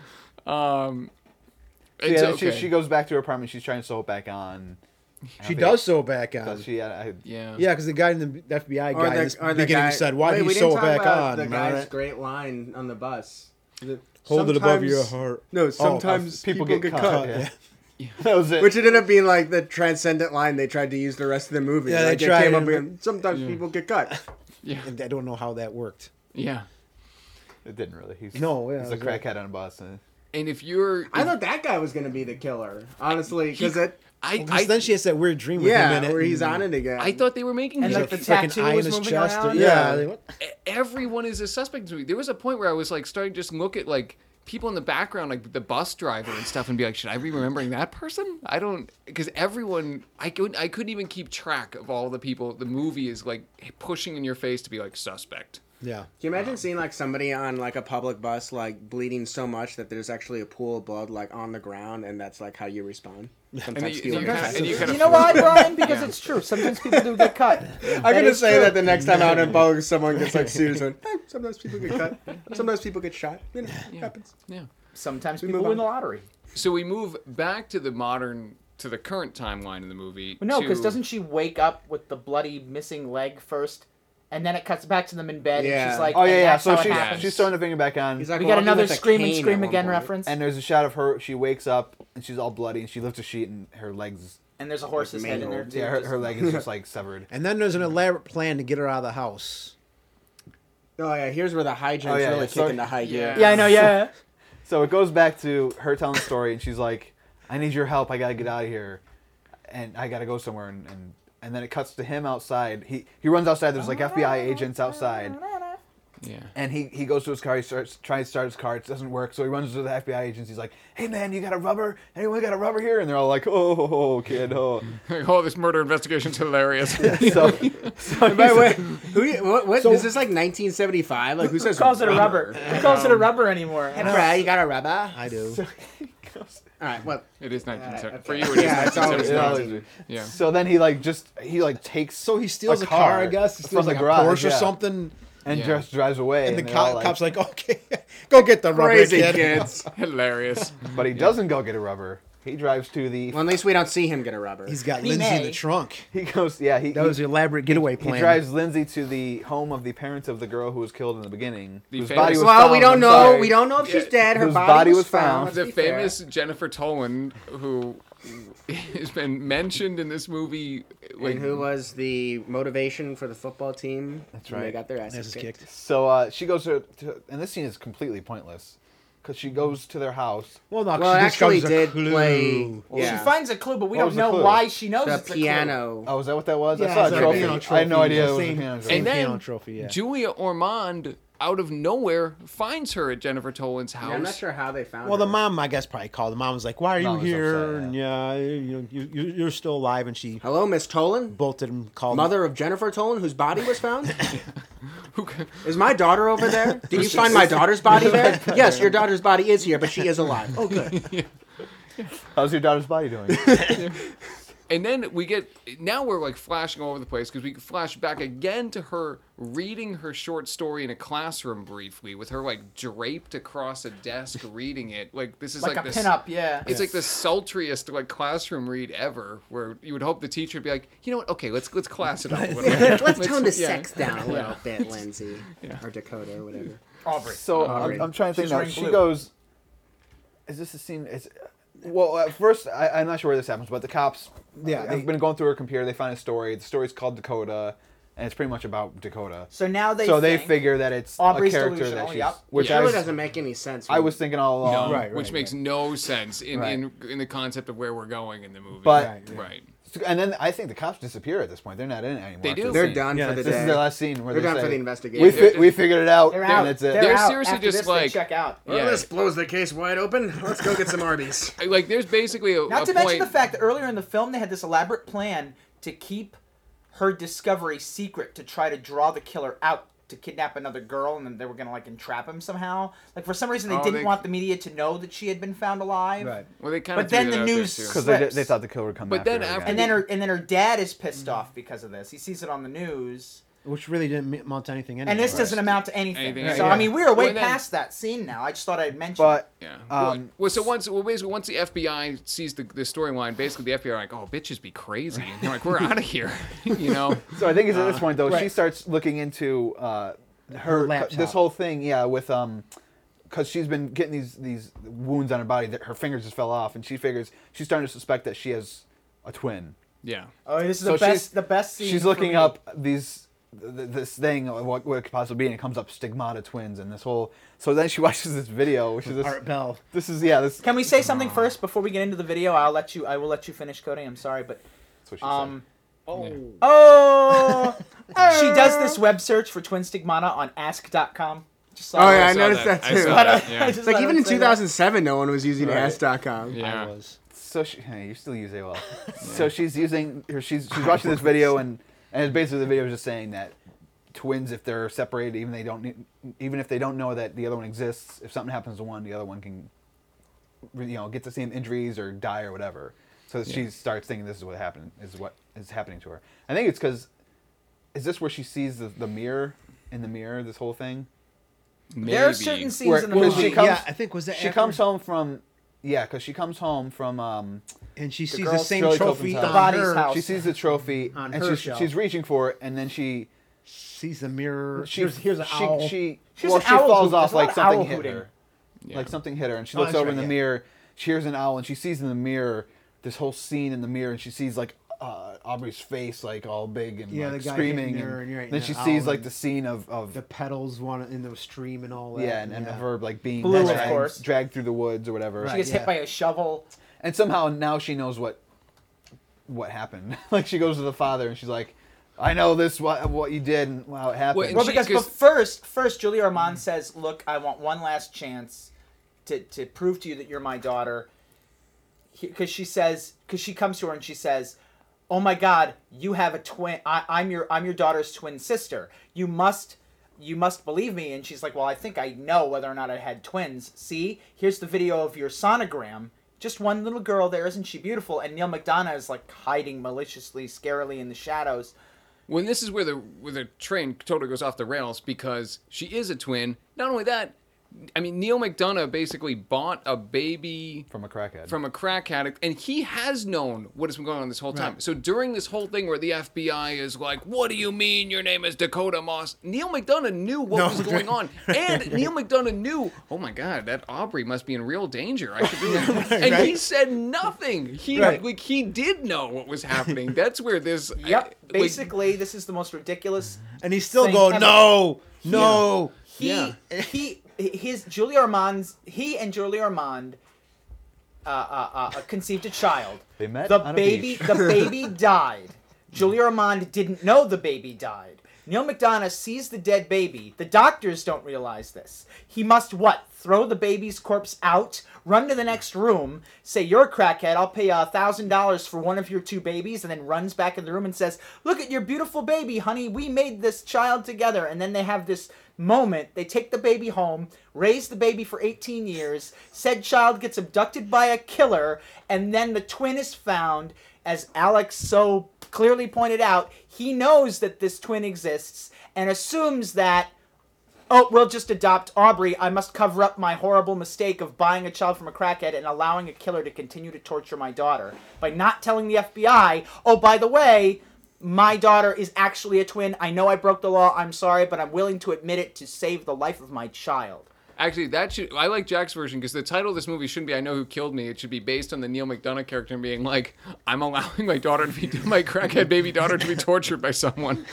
So It's yeah, okay. she goes back to her apartment. She's trying to sew it back on. she does sew back on. Does she? yeah. Yeah, because the guy in the FBI Or guy in the the beginning said, "Why Wait, do you we sew didn't it talk back about on?" The All guy's right. great line on the bus. Hold it above your Sometimes- heart. No, sometimes People get cut. Yeah. That was it. Which ended up being like the transcendent line they tried to use the rest of the movie. Yeah, like they it tried came up it, with, sometimes people get cut. And I don't know how that worked. Yeah. It didn't really. He's No, yeah, he's it a was right. crackhead on a bus. And if you're, I thought that guy was going to be the killer, honestly, because it. I then she has that weird dream with him Yeah, in it. where he's and on it again. I thought they were making And him like the freaking tattoo eye was in his moving chest. around? Yeah. What? everyone is a suspect to me. There was a point where I was like starting to just look at like people in the background, like the bus driver and stuff, and be like, should I be remembering that person? I don't, because everyone, I couldn't even keep track of all the people. The movie is like pushing in your face to be like suspect. Yeah. Can you imagine seeing like somebody on like a public bus like bleeding so much that there's actually a pool of blood like on the ground, and that's like how you respond? Sometimes you people kinda- get cut. and you kinda You know why, flirt. Brian? Because Yeah. it's true. Sometimes people do get cut. I'm gonna is say true. that the next time out in public, someone gets like sued. So, sometimes people get cut. Sometimes people get shot. You know, it happens. Yeah. Sometimes We people move win the on. lottery. So we move back to the current timeline of the movie. But no, because to- doesn't she wake up with the bloody missing leg first, and then it cuts back to them in bed, and Yeah. she's like, Oh yeah, and yeah. that's So how it she's happens. she's throwing the finger back on. He's like We got walking another with a Scream and cane Scream at one Again point. reference, And there's a shot of her. She wakes up and she's all bloody, and she lifts a sheet, and her legs. and there's a horse's head in there mangled. too. Yeah, just- her leg is just like severed. And then there's an elaborate plan to get her out of the house. Oh yeah, here's where the hygien's Oh, yeah, really yeah. kick So- into high gear. Yeah, I know. Yeah. So it goes back to her telling the story, and she's like, "I need your help. I gotta get out of here, and I gotta go somewhere." And then it cuts to him outside. He runs outside. There's like FBI agents outside, Yeah. and he goes to his car. He tries to start his car. It doesn't work. So he runs to the FBI agents. He's like, "Hey man, you got a rubber? Anyone got a rubber here?" And they're all like, "Oh, kid, oh." Oh, this murder investigation's hilarious. So By the way, what is this like 1975? Like who says Who calls it a rubber? Who calls it a rubber anymore? Hey, Brad, you got a rubber? I do. All right, what? It is 1970. okay. For you, it is Yeah, it's always 1979. Yeah. So then he takes So he steals a car, I guess. He from steals the like garage, a Porsche or yeah, something. and Yeah. just drives away. And the they're all cop's like, okay, go get the rubber, Crazy kid. kids. Hilarious. but he doesn't go get a rubber. He drives to the. Well, at least we don't see him get a rubber. He's got He Lindsay in may. the trunk. He goes. Yeah, That was the elaborate getaway plan. He drives Lindsay to the home of the parents of the girl who was killed in the beginning. The whose famous- body was well, found, we don't I'm know. sorry. We don't know if she's dead. Her Whose body, was found. found. Let's The be fair. famous Jennifer Tolan, who has been mentioned in this movie. Like, And who was the motivation for the football team? That's when They right. got their asses Asses kicked. kicked. So she goes to, and this scene is completely pointless, because she goes to their house. Well, no, Well, it this actually comes a did clue. play. She Yeah. finds a clue, but we What don't was the know clue? why she knows The it's a clue. piano. Oh, is that what that was? I Yeah, saw it's a like a trophy. piano I had no trophy. idea it was a Same- piano same trophy. and then piano trophy, yeah. Julia Ormond, out of nowhere, finds her at Jennifer Tolan's house. Yeah, I'm not sure how they found Well, the her. mom, I guess, probably called. The mom was like, "Why are you Mom was here?" upset, And you're still alive. And she Hello, Miss Tolan? bolted and called. Mother of Jennifer Tolan, whose body was found? Who ca- Is my daughter over there? Did you find my daughter's body there? Yes, your daughter's body is here, but she is alive. Oh, good. How's your daughter's body doing? And then now we're like flashing all over the place because we flash back again to her reading her short story in a classroom briefly with her like draped across a desk reading it. Like this is Like a this, pinup, yeah. It's like the sultriest like classroom read ever, where you would hope the teacher would be like, you know what? Okay, let's class it up a little bit. Let's tone the yeah. sex down a little Yeah. bit, Lindsay. Or Dakota, or whatever. Aubrey. So Aubrey. I'm trying to think She's now. wearing She blue. goes. Is this a scene? Well, at first I'm not sure where this happens, but the cops have been going through her computer. They find a story. The story's called Dakota, and it's pretty much about Dakota. So now they They think figure that it's Aubrey's a character delusional, that she's, yep. which It I really was, doesn't make any sense. I was thinking all along. No, Right, which makes no sense in, Right. in the concept of where we're going in the movie. But- right. And then I think the cops disappear at this point. They're not in it anymore. They do. after They're this done Yeah, for the scene. day. This is the last scene where They're they done say, for the investigation. we figured it out. they're and out. that's it. They're They're out. seriously After just this, they like- check out. Yeah. Let's blows the case wide open. Let's go get some Arby's. Like there's basically a Not to point. mention the fact that earlier in the film they had this elaborate plan to keep her discovery secret to try to draw the killer out to kidnap another girl, and then they were gonna like entrap him somehow. Like for some reason they Oh, didn't they- want the media to know that she had been found alive. Right. Well, they kind of But then the news- Because Slips. they thought the killer would come But after then her after again. And then her dad is pissed off because of this. He sees it on the news. Which really didn't amount to anything anyway. And this doesn't amount to anything. Anything, So yeah. I mean, we were way Well, then- past that scene now. I just thought I'd mention. But Yeah. Um, Basically once the FBI sees the storyline, basically the FBI are like, oh, bitches be crazy. And they're like, we're out of here. You know. So I think it's at this point though she right. starts looking into her laptop. this whole thing, with because she's been getting these wounds on her body that her fingers just fell off, and she's starting to suspect that she has a twin. Yeah. oh, this is So the best scene. She's for looking me. up this thing, what it could possibly be, and it comes up stigmata twins and this whole. So then she watches this video, which is this. Art Bell. This is this. Can we say something first before we get into the video? I will let you finish, Cody. I'm sorry, but That's what she said. oh, she does this web search for twin stigmata on Ask.com. Just saw Oh, that. yeah, I saw noticed that I too. saw But, that, yeah. I just It's like thought even I'd in say that. 2007, no one was using Right. Ask.com. Yeah. I was. So hey, you still use AOL. So she's using she's watching this video and it's basically the video is just saying that twins, if they're separated, even if they don't know that the other one exists, if something happens to one, the other one can get the same injuries or die or whatever. So she starts thinking this is what is happening to her. I think it's because is this where she sees the mirror in the mirror? This whole thing. There are Maybe. certain scenes Where- in the where movie. she comes- Yeah, I think was that She after? comes home from Yeah, because she comes home from And she sees the girl's same Shirley trophy Copen's on house. The body's her. house. she sees the trophy On and her she's shelf. reaching for it, and then she Sees the mirror. here's an owl. she Here's well an she owl falls hoot. off There's a lot like of something owl hit hooting. her. Yeah. Like something hit her, and she Oh, looks that's over in right, the yeah. mirror. She hears an owl, and she sees in the mirror this whole scene in the mirror, and she sees like Aubrey's face like all big and Yeah, like the guy screaming, hitting her, and and you're right, then and she the sees owl like and the scene of the petals one in the stream and all that. yeah, and her like being Blue, of dragged, course. dragged through the woods or whatever. She gets yeah. hit by a shovel. And somehow now she knows what happened. Like she goes to the father and she's like, "I know this what you did and how it happened." Well, Well, She- because but 'cause- first, Julia Ormond says, "Look, I want one last chance to prove to you that you're my daughter." Because she comes to her and she says, "Oh my God, you have a twin. I'm your daughter's twin sister. You must believe me." And she's like, "Well, I think I know whether or not I had twins. See, here's the video of your sonogram. Just one little girl there, isn't she beautiful?" And Neil McDonough is like hiding maliciously, scarily in the shadows. When this is where the train totally goes off the rails because she is a twin. Not only that, I mean, Neil McDonough basically bought a baby from a crackhead. from a crack addict, and he has known what has been going on this whole time. Right. So during this whole thing where the FBI is like, "What do you mean your name is Dakota Moss?" Neil McDonough knew what was going on, and Neil McDonough knew, "Oh my God, that Aubrey must be in real danger. I should do that." And he said nothing. He did know what was happening. That's where this. Yep. Basically, this is the most ridiculous. And he's still thing going, ever. no. Julia Ormond conceived a child. They met The on a baby, beach. the baby died. Julia Ormond didn't know the baby died. Neil McDonough sees the dead baby. The doctors don't realize this. He must what? Throw the baby's corpse out, run to the next room, say, "You're a crackhead, I'll pay $1,000 for one of your two babies," and then runs back in the room and says, "Look at your beautiful baby, honey. We made this child together." And then they have this moment. They take the baby home, raise the baby for 18 years. Said child gets abducted by a killer, and then the twin is found. As Alex so clearly pointed out, he knows that this twin exists and assumes that, "Oh, we'll just adopt Aubrey. I must cover up my horrible mistake of buying a child from a crackhead and allowing a killer to continue to torture my daughter by not telling the FBI, oh, by the way, my daughter is actually a twin. I know I broke the law. I'm sorry, but I'm willing to admit it to save the life of my child." Actually, I like Jack's version because the title of this movie shouldn't be "I Know Who Killed Me." It should be based on the Neil McDonough character and being like, "I'm allowing my crackhead baby daughter to be tortured by someone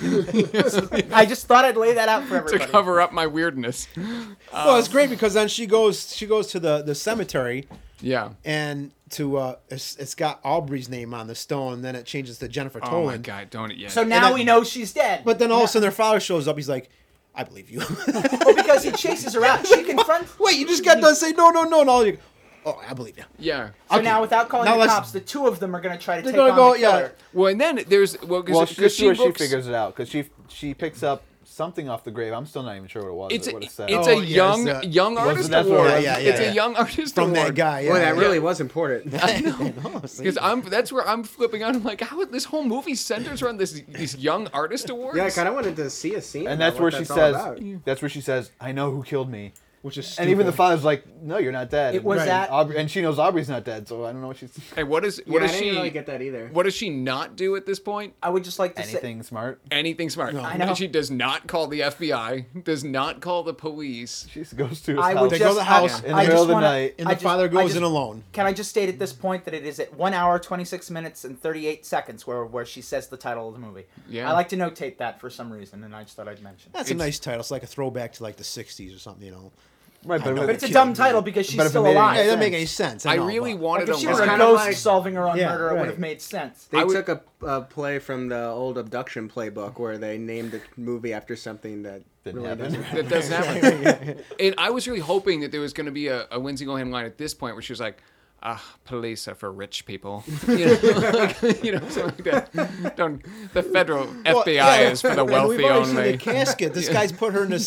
I just thought I'd lay that out for to everybody. cover up my weirdness." Well, it's great because then she goes to the cemetery Yeah. and it's got Aubrey's name on the stone, and then it changes to Jennifer Oh my Toland. God! Don't it yet? So now then- we know she's dead. But then all of a sudden their father shows up. He's like, "I believe you." Well, because he chases her out. She confronts... Wait, you just got done saying no. Oh, I believe you. yeah. So now, without calling Now the let's- cops, the two of them are going to try to They're take gonna on go- the killer. Well, and then there's Well, because this is where she looks, figures it out because she picks up something off the grave. I'm still not even sure what it was. What it said. it's Oh, a yeah, young it's, young artist that's what it award. was. Yeah, It's yeah. a young artist From award. that guy. Yeah. Boy, that yeah. really was important. Because that's where I'm flipping out. I'm like, how this whole movie centers around these young artist awards? Yeah, I kind of wanted to see a scene. And about that's where what she all says. about. That's where she says, "I know who killed me." Which is And even the stupid. father's like, "No, you're not dead." It was and that- Aubrey, and she knows Aubrey's not dead, so I don't know what she's. Hey, what Yeah, does I didn't she really get that either. what does she not do at this point? I would just like to say... Anything smart. Anything smart. I know. She does not call the FBI. Does not call the police. She goes to his I house would They just, go to the house in the I middle just of the wanna- night. And I the father I goes just- in alone. Can I just state at this point that it is at 1 hour, 26 minutes, and 38 seconds where she says the title of the movie. Yeah. I like to notate that for some reason, and I just thought I'd mention. That's a nice title. It's like a throwback to like the '60s or something, you know. Right, but, But it's a dumb title because she's But if it still made any alive. Yeah, it doesn't sense. make any sense. I know, really but- wanted Like if she a were a kind of ghost like- solving her own Yeah, murder, it would right. have made sense. They I would- took a play from the old abduction playbook where they named the movie after something that Didn't really happen. doesn't happen. That doesn't happen. And I was really hoping that there was going to be a Lindsay Lohan line at this point where she was like, police are for rich people. You know, something like that. The federal FBI is for the And wealthy we've already only. seen the casket. This guy's put her in this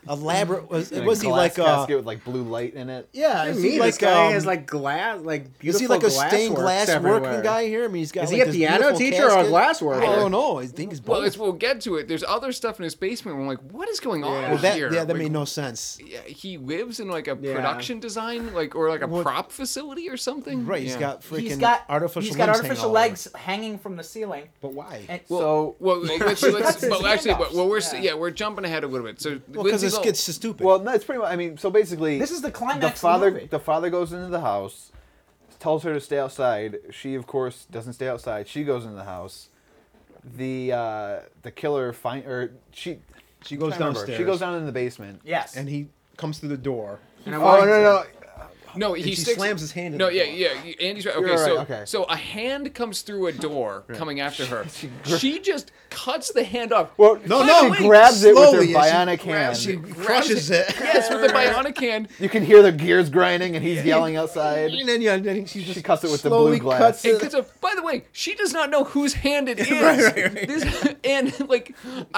elaborate. Was he glass like casket with like blue light in it? Yeah, I is mean, he this like guy has like glass, like is beautiful he like a glass stained glass works working everywhere. guy here? I mean, he's got. Is like he a this piano beautiful teacher or a casket. glass worker? I don't know. I think he's both. Well, we'll get to it. There's other stuff in his basement where I'm like, what is going on Well, that here? that Like, made no sense. yeah, he lives in like a Yeah. production design, like or like a Well, prop facility or something. Right, he's Yeah. got freaking He's got artificial. He's got limbs artificial hanging all legs hanging from the ceiling. But why? And So Well, let's Cuts his but actually, hand but well, we're off. yeah, we're jumping ahead a little bit. So Well, because Lindsay this Lohan- gets so stupid. well, no, it's pretty much. I mean, so basically, this is the the climax father of the movie. the father goes into the house, tells her to stay outside. She of course doesn't stay outside. She goes into the house. The killer she goes I can't remember. downstairs. She goes down in the basement. Yes. and he comes through the door. And I Oh wanted- no. No, And he she sticks, slams his hand in No, the yeah, door. yeah. Andy's right. Okay, You're so right, okay. so a hand comes through a door coming after her. She just cuts the hand off. Well, No, she no, grabs it with her slowly, yeah, she bionic hand. She crushes it. Yes, with the bionic hand. You can hear the gears grinding, and he's yelling outside. And then she just cuts it with the slowly blue glass. cuts And it. 'cause of- by the way, she does not know whose hand it is. Right. This, and like,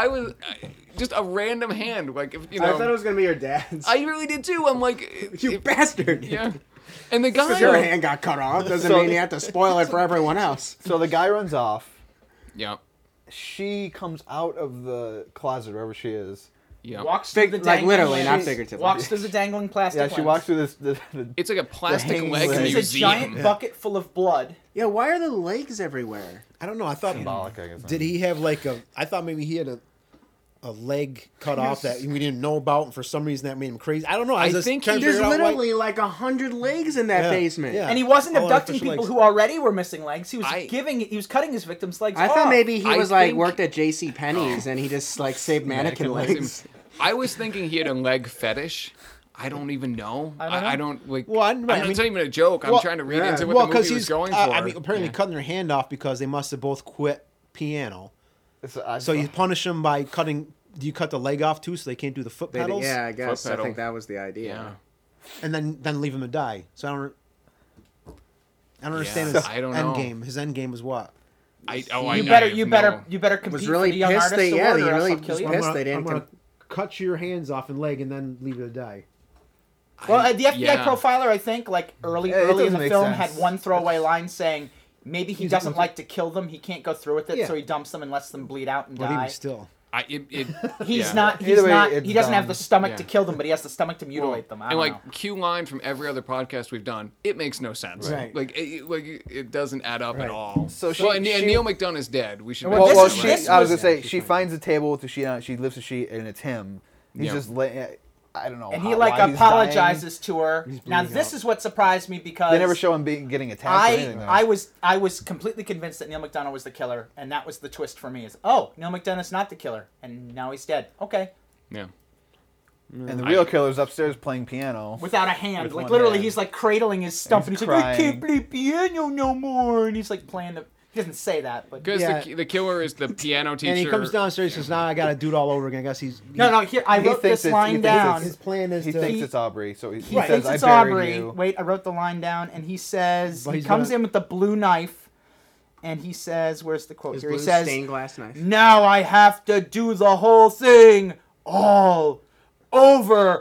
just a random hand. Like, if, you I know, thought it was gonna be your dad's. I really did too. I'm like, You bastard! yeah. And the If your guy, hand got cut off, doesn't So- mean you have to spoil it for everyone else. So the guy runs off. yeah, She comes out of the closet, wherever she is. yeah. Walks through the Like dangling literally, not limbs, figuratively. Walks through the dangling plastic. Yeah, she limbs. walks through this. The It's like a plastic hanging leg leg. Sees a museum. giant bucket full of blood. Yeah, why are the legs everywhere? I don't know. I thought symbolic, I guess. did he have like a? I thought maybe he had a leg cut off that we didn't know about, and for some reason that made him crazy. I don't know. I was just think trying to There's figure out why- literally like 100 legs in that Yeah, basement. yeah. And he wasn't All abducting artificial people legs. who already were missing legs. He was I- he was cutting his victims' legs I off. thought maybe he I was like think- worked at J.C. Penney's and he just like saved mannequin legs. I was thinking he had a leg fetish. I don't even know. I don't like. Well, I I'm mean- it's not even a joke. I'm Well, trying to read yeah. into what well, the movie because was he's going for. I mean, apparently Yeah. cutting their hand off because they must have both quit piano. So So you punish them by cutting. Do you cut the leg off too, so they can't do the foot They did- pedals? yeah, I guess. Foot I pedal. think that was the idea. Yeah. And then leave him to die. So I don't understand Yeah, his I don't end know. game. His end game was what? I You I better have you no- better you better compete Was really for the Young pissed Artist they- yeah, Award, he or else really I'll kill was you. pissed. They didn't I'm gonna com- cut your hands off and leg and then leave it to die. Well, the FBI yeah. profiler, I think, like early Yeah, it in doesn't the make film, sense. had one throwaway line saying maybe he He's doesn't going to- like to kill them. He can't go through with it, Yeah. so he dumps them and lets them bleed out and But die. even still, He's He's yeah. not. He's Either way, not. it's He doesn't have dumb. the stomach Yeah. to kill them, but he has the stomach to mutilate them. I And don't like know. Q line from every other podcast we've done, it makes no sense. Right. Like it doesn't add up Right. at all. So well, she- and she- Neil McDonough is dead. We should. Well, mention Well, this that, is- right? this I was was- gonna say she finds a table with the sheet on it. She lifts the sheet and it's him. He's Yeah. just I don't know. And he how- like why he's apologizes to her. He's Now bleeding this out. is what surprised me because dying. They never show him getting attacked. or anything, though. I was completely convinced that Neil McDonough was the killer, and that was the twist for me. Is Neil McDonough's not the killer, and now he's dead. Okay, Yeah. and the real killer's upstairs playing piano. without a hand, With like one literally, hand. he's like cradling his stump, and He's he's like, "I can't crying. play piano no more," and he's like playing the. He doesn't say that, but Because Yeah. the killer is the piano teacher. and he comes downstairs and says, "Now I got to do it all over again." I guess he's no. Here I He wrote thinks this it's- he line thinks down. His plan is He to. thinks it's Aubrey, so he He says, thinks "I it's buried Aubrey. you." Wait, I wrote the line down, and he says But he he's comes gonna- in with the blue knife, and he says, "Where's the quote His here?" He blue says, stained glass knife. "Now I have to do the whole thing all over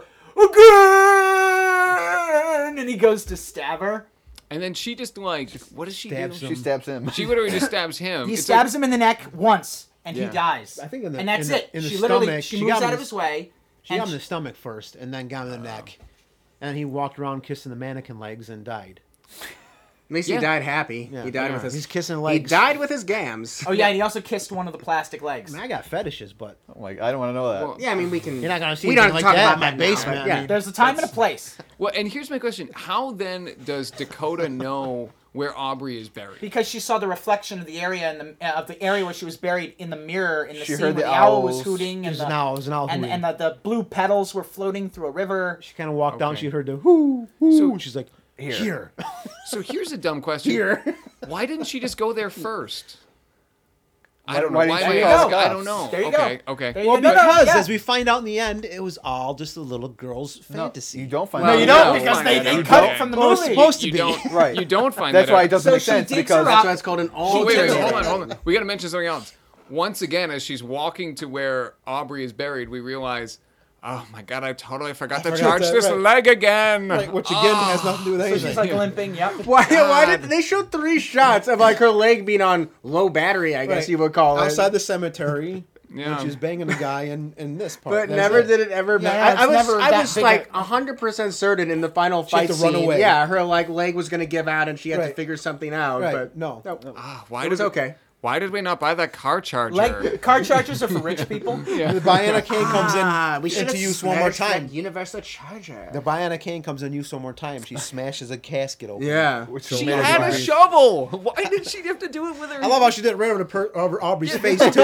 again," and he goes to stab her. and then she just like, what does she Stabs do? him. She stabs him. She literally just stabs him. He It's stabs him in the neck once, and Yeah. he dies. I think in the- and that's in the- it. in the She literally stomach, she she moves got him out of in- his way. She and got him in the stomach first, and then got him in the neck, and then he walked around kissing the mannequin legs and died. At least Yeah. he died happy. Yeah. He died Yeah. with his. He's kissing He legs. died with his gams. Oh yeah, and he also kissed one of the plastic legs. I mean, I got fetishes, but Oh my, I don't want to know that. Well, Yeah, I mean we can. you're not gonna see We don't anything talk like that about in my that now, basement. but I yeah. mean, There's a time and a place. Well, and here's my question: how then does Dakota know where Aubrey is buried? Because she saw the reflection of the area in the of the area where she was buried in the mirror in the She scene heard where the the owl was owls. hooting It and was the, an owl. It was an owl and, hooting. and the blue petals were floating through a river. She kind of walked down. Okay. She heard the whoo, whoo. So- and she's like, Here. here. So here's a dumb question: Here. Why didn't she just go there first? I Why- don't know. why Why didn't am she I call asking? cops? I don't know. There you okay, go. okay. There you Well, go. No, because yeah. as we find out in the end, it was all just a little girl's No, fantasy. you don't find Well, out. No, you No, don't no, because find they, that they out. cut Okay. it from the Well, it's movie. supposed to You be. don't. Right. You don't find That's that why out. it doesn't So make she sense digs because her That's up. why it's called an Oh, all. wait, takes hold it. on, hold on. We got to mention something else. Once again, as she's walking to where Aubrey is buried, we realize, oh my god, I totally forgot to forgot charge that, this right. leg again. Right, which again has nothing to do with So anything. she's like limping. Yep. Why did they show 3 shots of like her leg being on low battery? I guess Right. you would call it. outside the cemetery. Yeah. And she's banging the guy in this part. But That's never it. did it ever. Yeah, I it's never I that was big like a- 100% certain in the final She had fight to run scene. away. Yeah, her like leg was gonna give out and she had to Right. figure something out. Right. But No. Why it was did we- okay. Why did we not buy that car charger? Like car chargers are for rich people. The Bionic Cane comes in we should into have use one more smashed that time. Universal Charger. The Bionic Cane comes in use one more time. She smashes a casket open. Yeah. Which She made us had a laugh. shovel. Why did she have to do it with her? I love how she did it right over Aubrey's face too.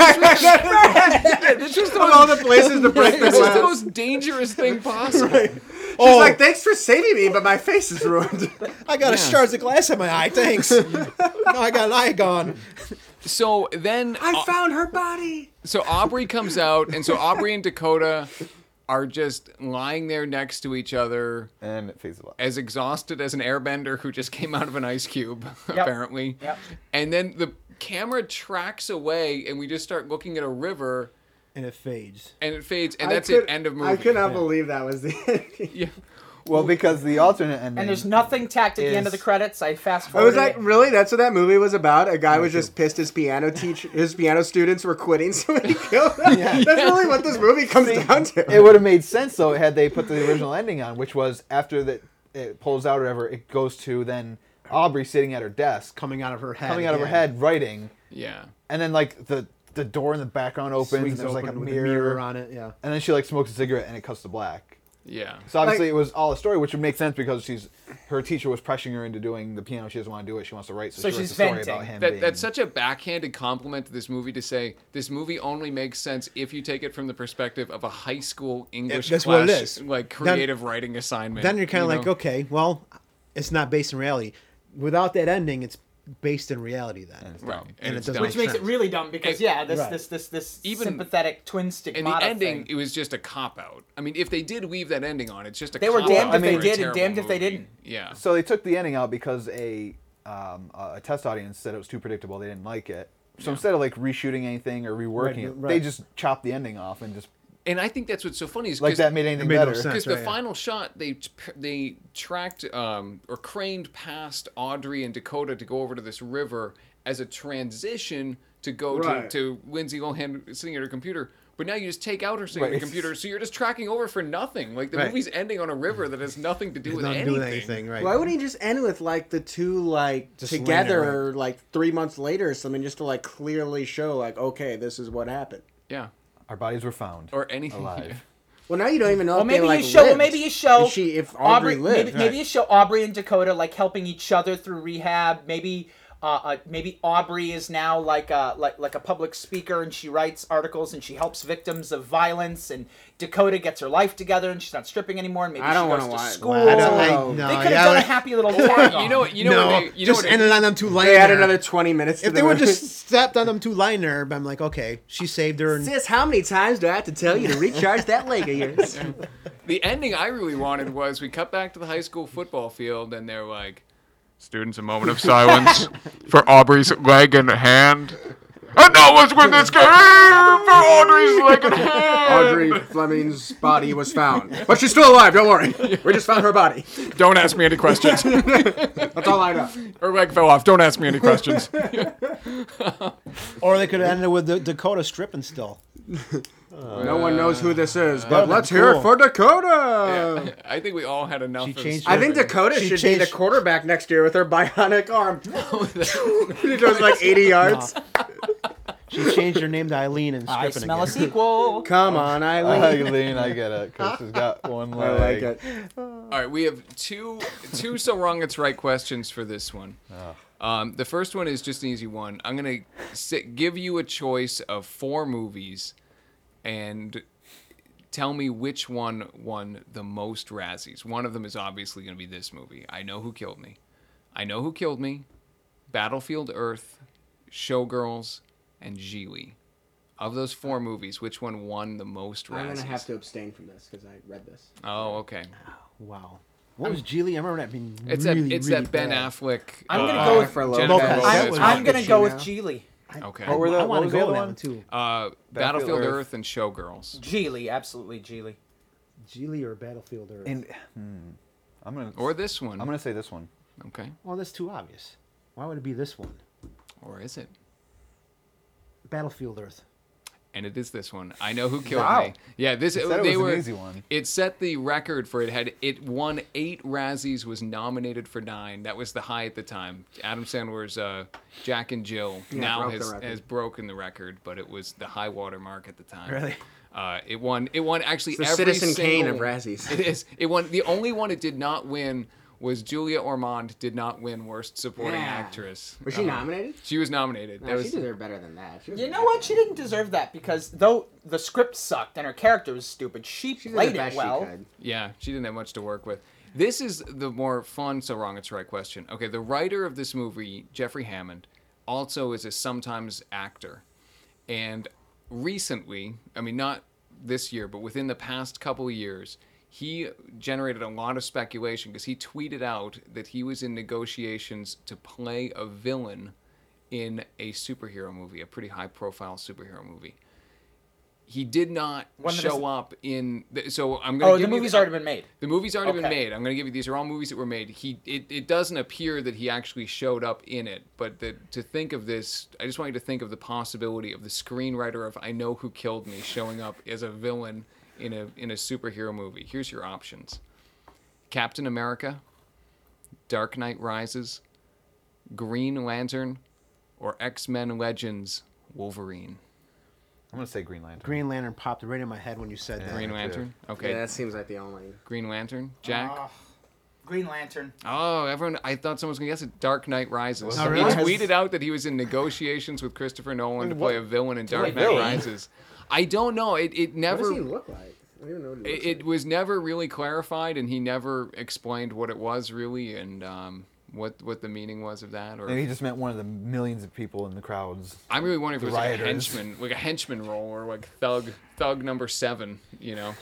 Yeah, this was the All most, the places to break this the was the glass. most dangerous thing possible. She's like, thanks for saving me, but my face is ruined. I got a shards of glass in my eye. Thanks. No, I got an eye gone. So then, I found her body. so Aubrey comes out, and so Aubrey and Dakota are just lying there next to each other, And it fades a lot. as exhausted as an airbender who just came out of an ice cube, apparently. Yep. And then the camera tracks away, and we just start looking at a river, And it fades. and it fades, and that's it. End of movie. I could not believe that was the ending. Yeah. Well, because the alternate ending. And there's nothing tacked at the end of the Is- credits. I fast I forwarded. was like, really? That's what that movie was about? A guy was just pissed his piano students were quitting, so he killed them. That's really what this movie comes down to. It would have made sense though had they put the original ending on, which was after that it pulls out or whatever, it goes to then Aubrey sitting at her desk, Coming out of her head. coming out of her again. head, writing, Yeah. and then like the door in the background opens, and Swings there's like a open with mirror, on it. Yeah. and then she like smokes a cigarette, and it cuts to black. Yeah. So obviously it was all a story, which would make sense because her teacher was pressuring her into doing the piano. She doesn't want to do it. She wants to write. So, So she writes she's a story venting. about him. That's such a backhanded compliment to this movie to say this movie only makes sense if you take it from the perspective of a high school English That's class, what it is. like Then- creative writing assignment. Then you're kind of you like, know? okay, well, it's not based in reality. Without that ending, it's based in reality then. Right. And it it's doesn't dumb. which makes it really dumb because And- this Even- sympathetic twin And stigmata the ending, thing. it was just a cop out. I mean, if they did weave that ending on, it's just a They were cop damned out if they for a did and terrible damned if they movie. didn't. Yeah. So they took the ending out because a test audience said it was too predictable. They didn't like it. So instead of like reshooting anything or reworking it, Right. they just chopped the ending off and just And I think that's what's so funny is like that made anything made no better. sense. because the right, yeah. final shot they tracked or craned past Audrey and Dakota to go over to this river as a transition to go Right. to Lindsay Lohan sitting at her computer. But now you just take out her sitting at Right. the computer, so you're just tracking over for nothing. Like the Right. movie's ending on a river that has nothing to do with Nothing to anything. do with anything, right? Why wouldn't he just end with like the two like Just laying together like 3 months later or something just to like clearly show like okay this is what happened. Yeah. Our bodies were found Or anything. alive. Well, now you don't even know. Well, if maybe they, like, you show. Well, lived. maybe you show. if Aubrey lived. Maybe you show Aubrey and Dakota like helping each other through rehab. Maybe Aubrey is now like a public speaker and she writes articles and she helps victims of violence. And Dakota gets her life together and she's not stripping anymore. And maybe I don't she goes wanna to watch- school. I don't- no, They could have yeah, done a like- happy little tag on. You know what no, what they, just ended on them two lying They had there. another 20 minutes. If to they the would movie. just stepped on them two lying there, I'm like, okay, she saved her. And Sis, how many times do I have to tell you to recharge that leg of yours? The ending I really wanted was we cut back to the high school football field and they're like, students, a moment of silence for Aubrey's leg and hand. And now let's win this game for Audrey's leg and hand. Audrey Fleming's body was found, but she's still alive. Don't worry, we just found her body. Don't ask me any questions. That's all I know. Her leg fell off. Don't ask me any questions. or they could have ended with Dakota stripping still. No one knows who this is, but that'd let's be hear it cool. for Dakota. I think we all had enough. She of changed I think stripping. Dakota She should be the changed- quarterback next year with her bionic arm. She goes like 80 yards. She changed her name to Eileen and I stripping smell a again. sequel. Come on, Eileen. Eileen, I get it. Because she's got one I leg. like it. All right, we have two so wrong it's right questions for this one. The first one is just an easy one. I'm gonna give you a choice of 4 movies, and tell me which one won the most Razzies. One of them is obviously gonna be this movie. I Know Who Killed Me. I Know Who Killed Me, Battlefield Earth, Showgirls, and Geely. Of those 4 movies, which one won the most Razzies? I'm gonna have to abstain from this because I read this. Oh, okay. Wow. What was Geely? I remember that being It's really, that it's really that Ben bad. Affleck. I'm gonna go with for Jennifer Lopez. Lopez. That was I'm gonna go with Pacino. Geely. Okay. What were the- I what want to was the go other on that one? one too. Battlefield Earth. Earth and Showgirls. Geely, absolutely Geely. Geely or Battlefield Earth? And I'm gonna Or this one. I'm gonna say this one. Okay. Well, that's too obvious. Why would it be this one? Or is it? Battlefield Earth. And it is this one. I know who killed Wow. me. Yeah, this Said it they was an were. easy one. It set the record for it won 8 Razzies, was nominated for 9. That was the high at the time. Adam Sandler's Jack and Jill now broke the record. has broken the record, but it was the high water mark at the time. Really? It won actually The every Citizen Kane single, of Razzies. It is. It won. The only one it did not win was Julia Ormond did not win Worst Supporting Yeah. Actress. Was she nominated? She was nominated. That No, was, she deserved better than that. She was You know what? She didn't deserve that because though the script sucked and her character was stupid, she She did played the it best well. she could. Yeah, she didn't have much to work with. This is the more fun, so wrong it's right question. Okay, the writer of this movie, Jeffrey Hammond, also is a sometimes actor. And recently, I mean, not this year, but within the past couple of years, he generated a lot of speculation because he tweeted out that he was in negotiations to play a villain in a superhero movie, a pretty high-profile superhero movie. He did not When did show this- up in. So I'm going to Oh, give the you movie's already been made. The movie's already been Okay. made. I'm going to give you these are all movies that were made. It doesn't appear that he actually showed up in it, but to think of this, I just want you to think of the possibility of the screenwriter of I Know Who Killed Me showing up as a villain in a superhero movie. Here's your options: Captain America, Dark Knight Rises, Green Lantern, or X-Men Legends Wolverine. I'm gonna say Green Lantern. Green Lantern popped right in my head when you said that. Green me too. Lantern. Okay. Yeah, that seems like the only. Green Lantern. Jack. Green Lantern. Oh, everyone! I thought someone was going to guess it. Dark Knight Rises. Oh, He really? tweeted out that he was in negotiations with Christopher Nolan to play a villain in Dark Wait, Knight really? Rises. I don't know. It What never. does he look like? I don't even know what he looks It was never really clarified, and he never explained what it was really, and what the meaning was of that. Or Maybe he just meant one of the millions of people in the crowds. I'm really wondering if it was like a rioters. henchman, like a henchman role, or like thug number 7. You know.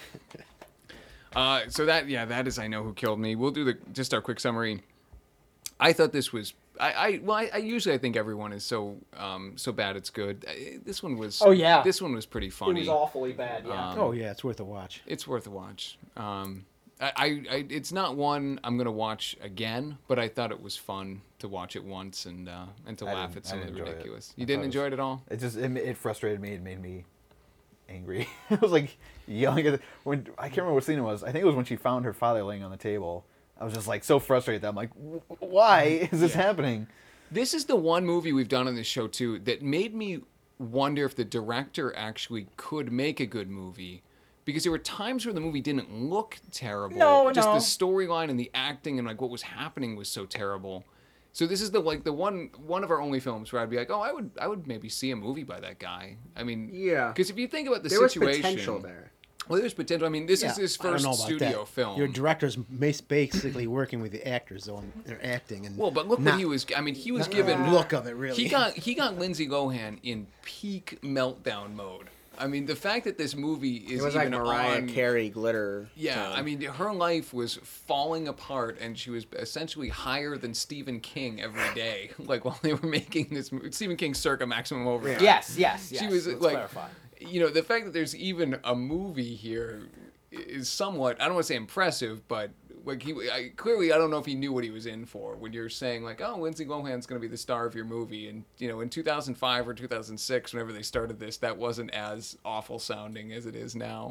So that is I Know Who Killed Me. We'll do just our quick summary. I thought this was I usually think everyone is so bad it's good. This one was Oh, yeah. This one was pretty It funny. was awfully bad. Yeah. Oh yeah, it's worth a watch. It's worth a watch. It's not one I'm gonna watch again, but I thought it was fun to watch it once and to I laugh didn't- at some I of the didn't enjoy it. ridiculous. I You thought didn't it was- enjoy it at all? It frustrated me. It made me angry. I was like yelling at when I can't remember what scene it was. I think it was when she found her father laying on the table. I was just like so frustrated that I'm like, why is this happening? This is the one movie we've done on this show too that made me wonder if the director actually could make a good movie. Because there were times where the movie didn't look terrible. No, Just no. the storyline and the acting and like what was happening was so terrible. So this is the one of our only films where I'd be like, oh, I would maybe see a movie by that guy. I mean, Yeah. Because if you think about the There was situation, potential there. well, there's potential. I mean, this is his I don't first know about studio that. film. Your director's basically working with the actors though, and they're acting and. Well, but look not- what he was. I mean, he was not given the look of it really. He got Lindsay Lohan in peak meltdown mode. I mean, the fact that this movie is It was like even Mariah on, Carey glitter. Yeah, tone. I mean, her life was falling apart, and she was essentially higher than Stephen King every day. Like while they were making this movie, Stephen King circa Maximum Overdrive. Yes. She was Let's like, clarify. you know, the fact that there's even a movie here is somewhat, I don't want to say impressive, but like clearly I don't know if he knew what he was in for when you're saying like, oh, Lindsay Lohan's going to be the star of your movie. And, you know, in 2005 or 2006, whenever they started this, that wasn't as awful sounding as it is now.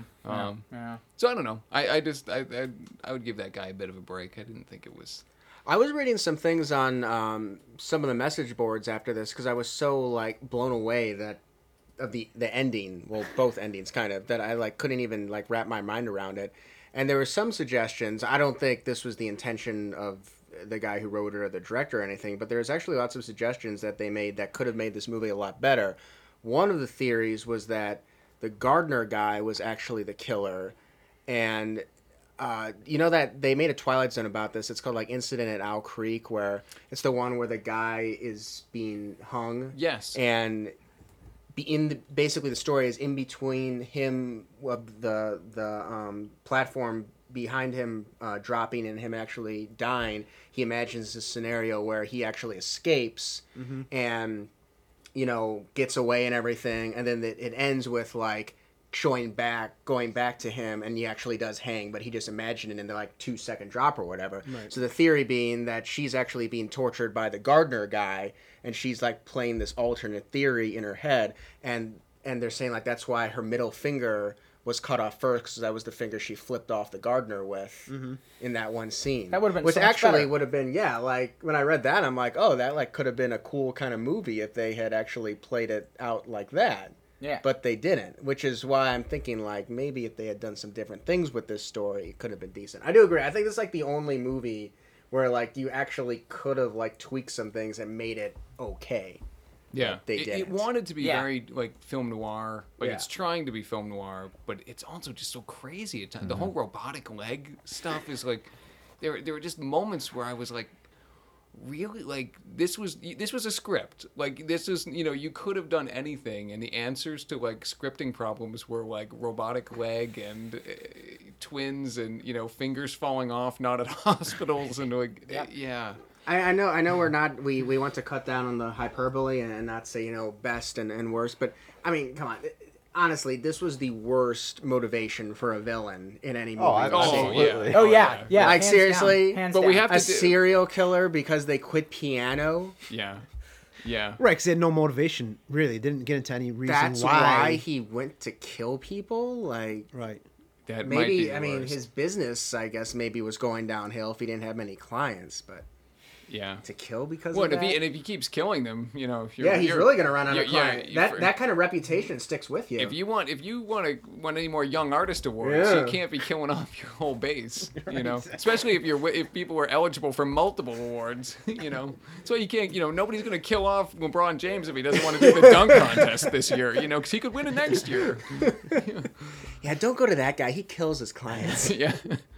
Yeah. So I don't know. I would give that guy a bit of a break. I didn't think it was. I was reading some things on some of the message boards after this because I was so like blown away that of the ending, well, both endings kind of, that I like couldn't even like wrap my mind around it. And there were some suggestions. I don't think this was the intention of the guy who wrote it or the director or anything, but there's actually lots of suggestions that they made that could have made this movie a lot better. One of the theories was that the Gardner guy was actually the killer, and you know that they made a Twilight Zone about this. It's called like Incident at Owl Creek, where it's the one where the guy is being hung. Yes. And basically the story is in between him, the platform behind him dropping and him actually dying. He imagines this scenario where he actually escapes, and gets away and everything, and then it ends with like going back to him, and he actually does hang, but he just imagined it in the like 2-second drop or whatever. Right. So the theory being that she's actually being tortured by the gardener guy, and she's like playing this alternate theory in her head, and they're saying like that's why her middle finger was cut off first, because that was the finger she flipped off the gardener with in that one scene. That would've been which so much actually better. would have been like when I read that, I'm like, oh, that like could have been a cool kind of movie if they had actually played it out like that. Yeah. But they didn't, which is why I'm thinking like maybe if they had done some different things with this story, it could have been decent. I do agree. I think this is like the only movie where like you actually could have like tweaked some things and made it okay. Yeah, They it didn't. wanted to be Yeah. very like film noir, like Yeah. it's trying to be film noir, but it's also just so crazy at times. The whole robotic leg stuff is like, there were just moments where I was like, really, like this was a script. Like this is you could have done anything, and the answers to like scripting problems were like robotic leg and twins and fingers falling off, not at hospitals and like yeah. I know we want to cut down on the hyperbole and not say best and worst, but I mean, come on. Honestly, this was the worst motivation for a villain in any movie. Oh, we've seen. absolutely. Oh yeah, yeah. Like hands seriously, down, hands but we down. have a to do- serial killer because they quit piano. Yeah. Right, because they had no motivation, really. Didn't get into any reason That's why he went to kill people. Like Right. That might be maybe the I mean worst. his business, I guess, maybe was going downhill if he didn't have many clients, but Yeah. to kill because Well, of that. if he keeps killing them, if you're, Yeah, he's really gonna run out of yeah, clients. yeah, That kind of reputation sticks with you. If you want any more young artist awards, Yeah. you can't be killing off your whole base. Especially if people were eligible for multiple awards. So you can't. Nobody's gonna kill off LeBron James if he doesn't want to do the dunk contest this year. Because he could win it next year. Yeah, don't go to that guy. He kills his clients. Yeah.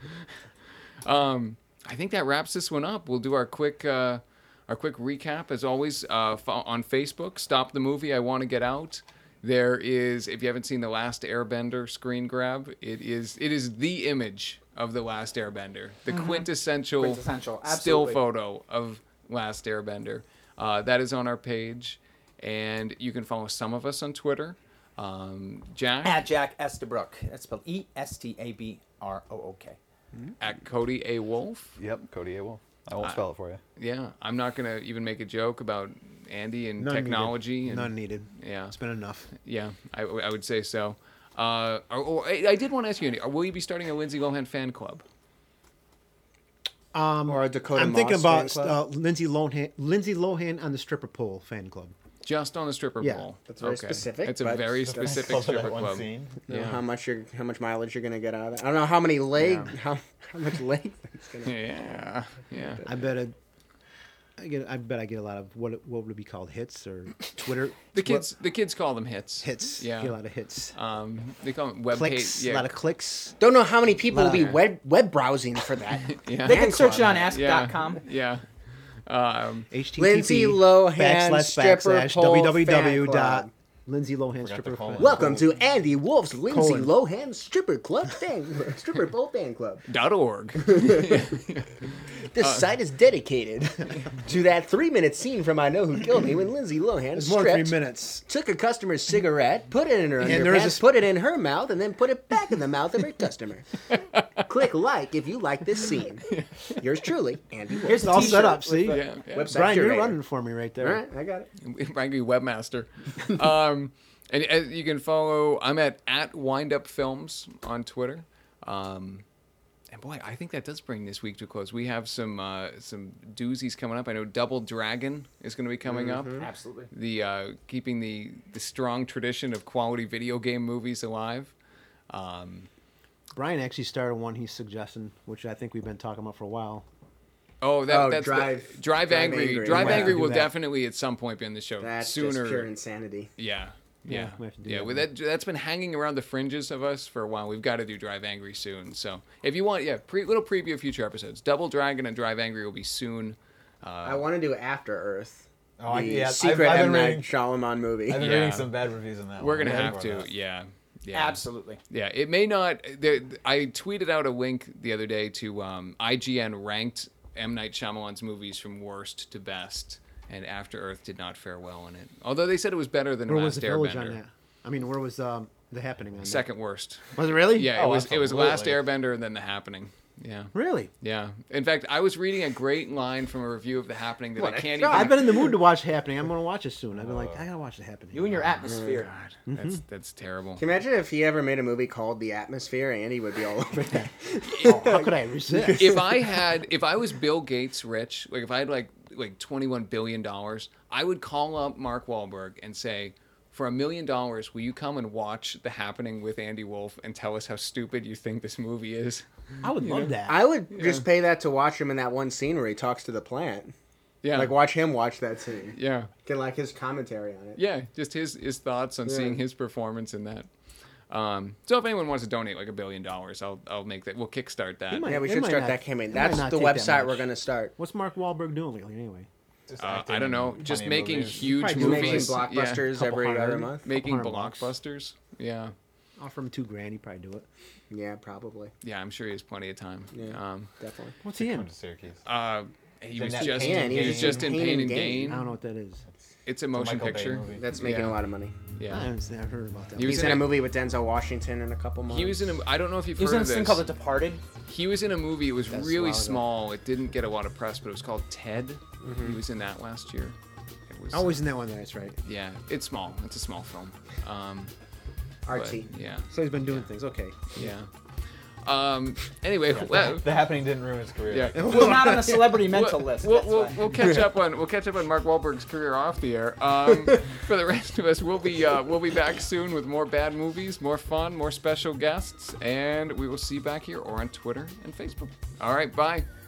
I think that wraps this one up. We'll do our quick recap as always on Facebook. Stop the movie. I want to get out. There is, if you haven't seen the Last Airbender screen grab, it is the image of the Last Airbender, the quintessential still absolutely. photo of Last Airbender. That is on our page, and you can follow some of us on Twitter. Jack At Jack Estabrook. That's spelled ESTABROOK. at Cody A. Wolf. Yep, Cody A. Wolf. I won't spell it for you. Yeah, I'm not gonna even make a joke about Andy and None technology. Needed. And, None needed. Yeah, It's been enough. yeah, I would say so. I did want to ask you, Andy, will you be starting a Lindsay Lohan fan club? Or a Dakota I'm thinking Moss fan about club? Lindsay Lohan on the stripper pole fan club. Just on the stripper Yeah, pole. that's very specific, It's a but- very Just specific stripper club. You know Yeah. how much mileage you're gonna get out of it. I don't know how many leg how much leg it's gonna. Yeah, yeah. I bet I get a lot of what would it be called, hits or Twitter. The kids call them hits. Hits. Yeah. Get a lot of hits. They call them web Clicks. page. Yeah. A lot of clicks. Don't know how many people will be Lot web browsing for that. Yeah. They can search it on yeah. ask.com. Yeah. HTTP Lindsay Lohan stripper pole www. Lindsay Lohan stripper colon. fan. Welcome to Andy Wolf's Lindsay Colon. Lohan stripper pole fan club. .org. This site is dedicated to that 3-minute scene from I Know Who Killed Me when Lindsay Lohan It's more than 3 stripped, minutes. took a customer's cigarette, put it in her there is underpants, put it in her mouth, and then put it back in the mouth of her customer. Click like if you like this scene. Yours truly, Andy Wolf. Here's It's all set t-shirt up. See, Yeah. Yeah. Website Brian, you're curator. running for me right All there. right, I got it. Frankly, webmaster. And you can follow. I'm at Wind Up Films on Twitter. And boy, I think that does bring this week to a close. We have some doozies coming up. I know Double Dragon is going to be coming up. Absolutely. The keeping the strong tradition of quality video game movies alive. Brian actually started one he's suggesting, which I think we've been talking about for a while. Oh, that's Drive- Drive Angry. Angry. Drive Yeah. Angry Do will that. definitely at some point be on the show. That's sooner. just pure insanity. Yeah. Yeah, Yeah, we have to do yeah. that Well, one. that's been hanging around the fringes of us for a while. We've got to do Drive Angry soon. So if you want, little preview of future episodes. Double Dragon and Drive Angry will be soon. I want to do After Earth. Oh, The yeah. secret I've M. been Night reading, Shyamalan movie. I've been Yeah. reading some bad reviews on that We're one. gonna I'm have ready for to. that. Yeah. Yeah. Absolutely. Yeah. It may not. I tweeted out a link the other day to IGN ranked M. Night Shyamalan's movies from worst to best. and After Earth did not fare well in it. Although they said it was better than Where was Last the village on Airbender. that? I mean, where was the happening on that? Second worst. Was it really? Yeah, Oh, it was Last absolutely. Airbender and then The Happening. Yeah. Really? Yeah. In fact, I was reading a great line from a review of The Happening that I can't even. I've been in the mood to watch Happening. I'm going to watch it soon. I've been like, I got to watch The Happening. You and your atmosphere. God, that's terrible. Can you imagine if he ever made a movie called The Atmosphere? Andy would be all over that. How could I resist? If I was Bill Gates rich, like if I had like $21 billion, I would call up Mark Wahlberg and say, for $1 million, will you come and watch The Happening with Andy Wolf and tell us how stupid you think this movie is? I would love that. I would just pay that to watch him in that one scene where he talks to the plant. Yeah. Like, watch him watch that scene. Yeah. Get, like, his commentary on it. Yeah, just his thoughts on seeing his performance in that. So if anyone wants to donate like $1 billion, I'll make that. We'll kickstart that. might- Yeah, we It should might start not- that campaign. it might That's not the take that website much. we're going to start. What's Mark Wahlberg doing lately anyway? Just acting I don't know, in just plenty of making movies. huge Probably He's making movies. blockbusters Couple every other hundred. month. Making $100 bucks. blockbusters. Yeah. Offer him $2,000, he'd probably do it. Yeah, probably. Yeah, I'm sure he has plenty of time. Yeah. Definitely. What's he Come in? to Syracuse. He The was Net just Pain he was and just in Gain. Pain and I Gain. don't know what that is. It's a motion Michael Bay picture. movie. That's making Yeah. a lot of money. I Yeah. haven't I've heard about that. He was He's in a movie with Denzel Washington in a couple months. He was in a. I don't know if you've He was heard in of this thing this. called The Departed. He was in a movie. It was That's really a while ago. small. It didn't get a lot of press, but it was called Ted. He was in that last year. It was. Always in that one, that's right. Yeah, it's small. It's a small film. But, Artsy. yeah. So he's been doing things. Okay. Yeah. Anyway, well, The Happening didn't ruin his career. yeah. He's not on the celebrity mental list. That's why. We'll catch up on Mark Wahlberg's career off the air. For the rest of us, we'll be back soon with more bad movies, more fun, more special guests, and we will see you back here or on Twitter and Facebook. All right, bye.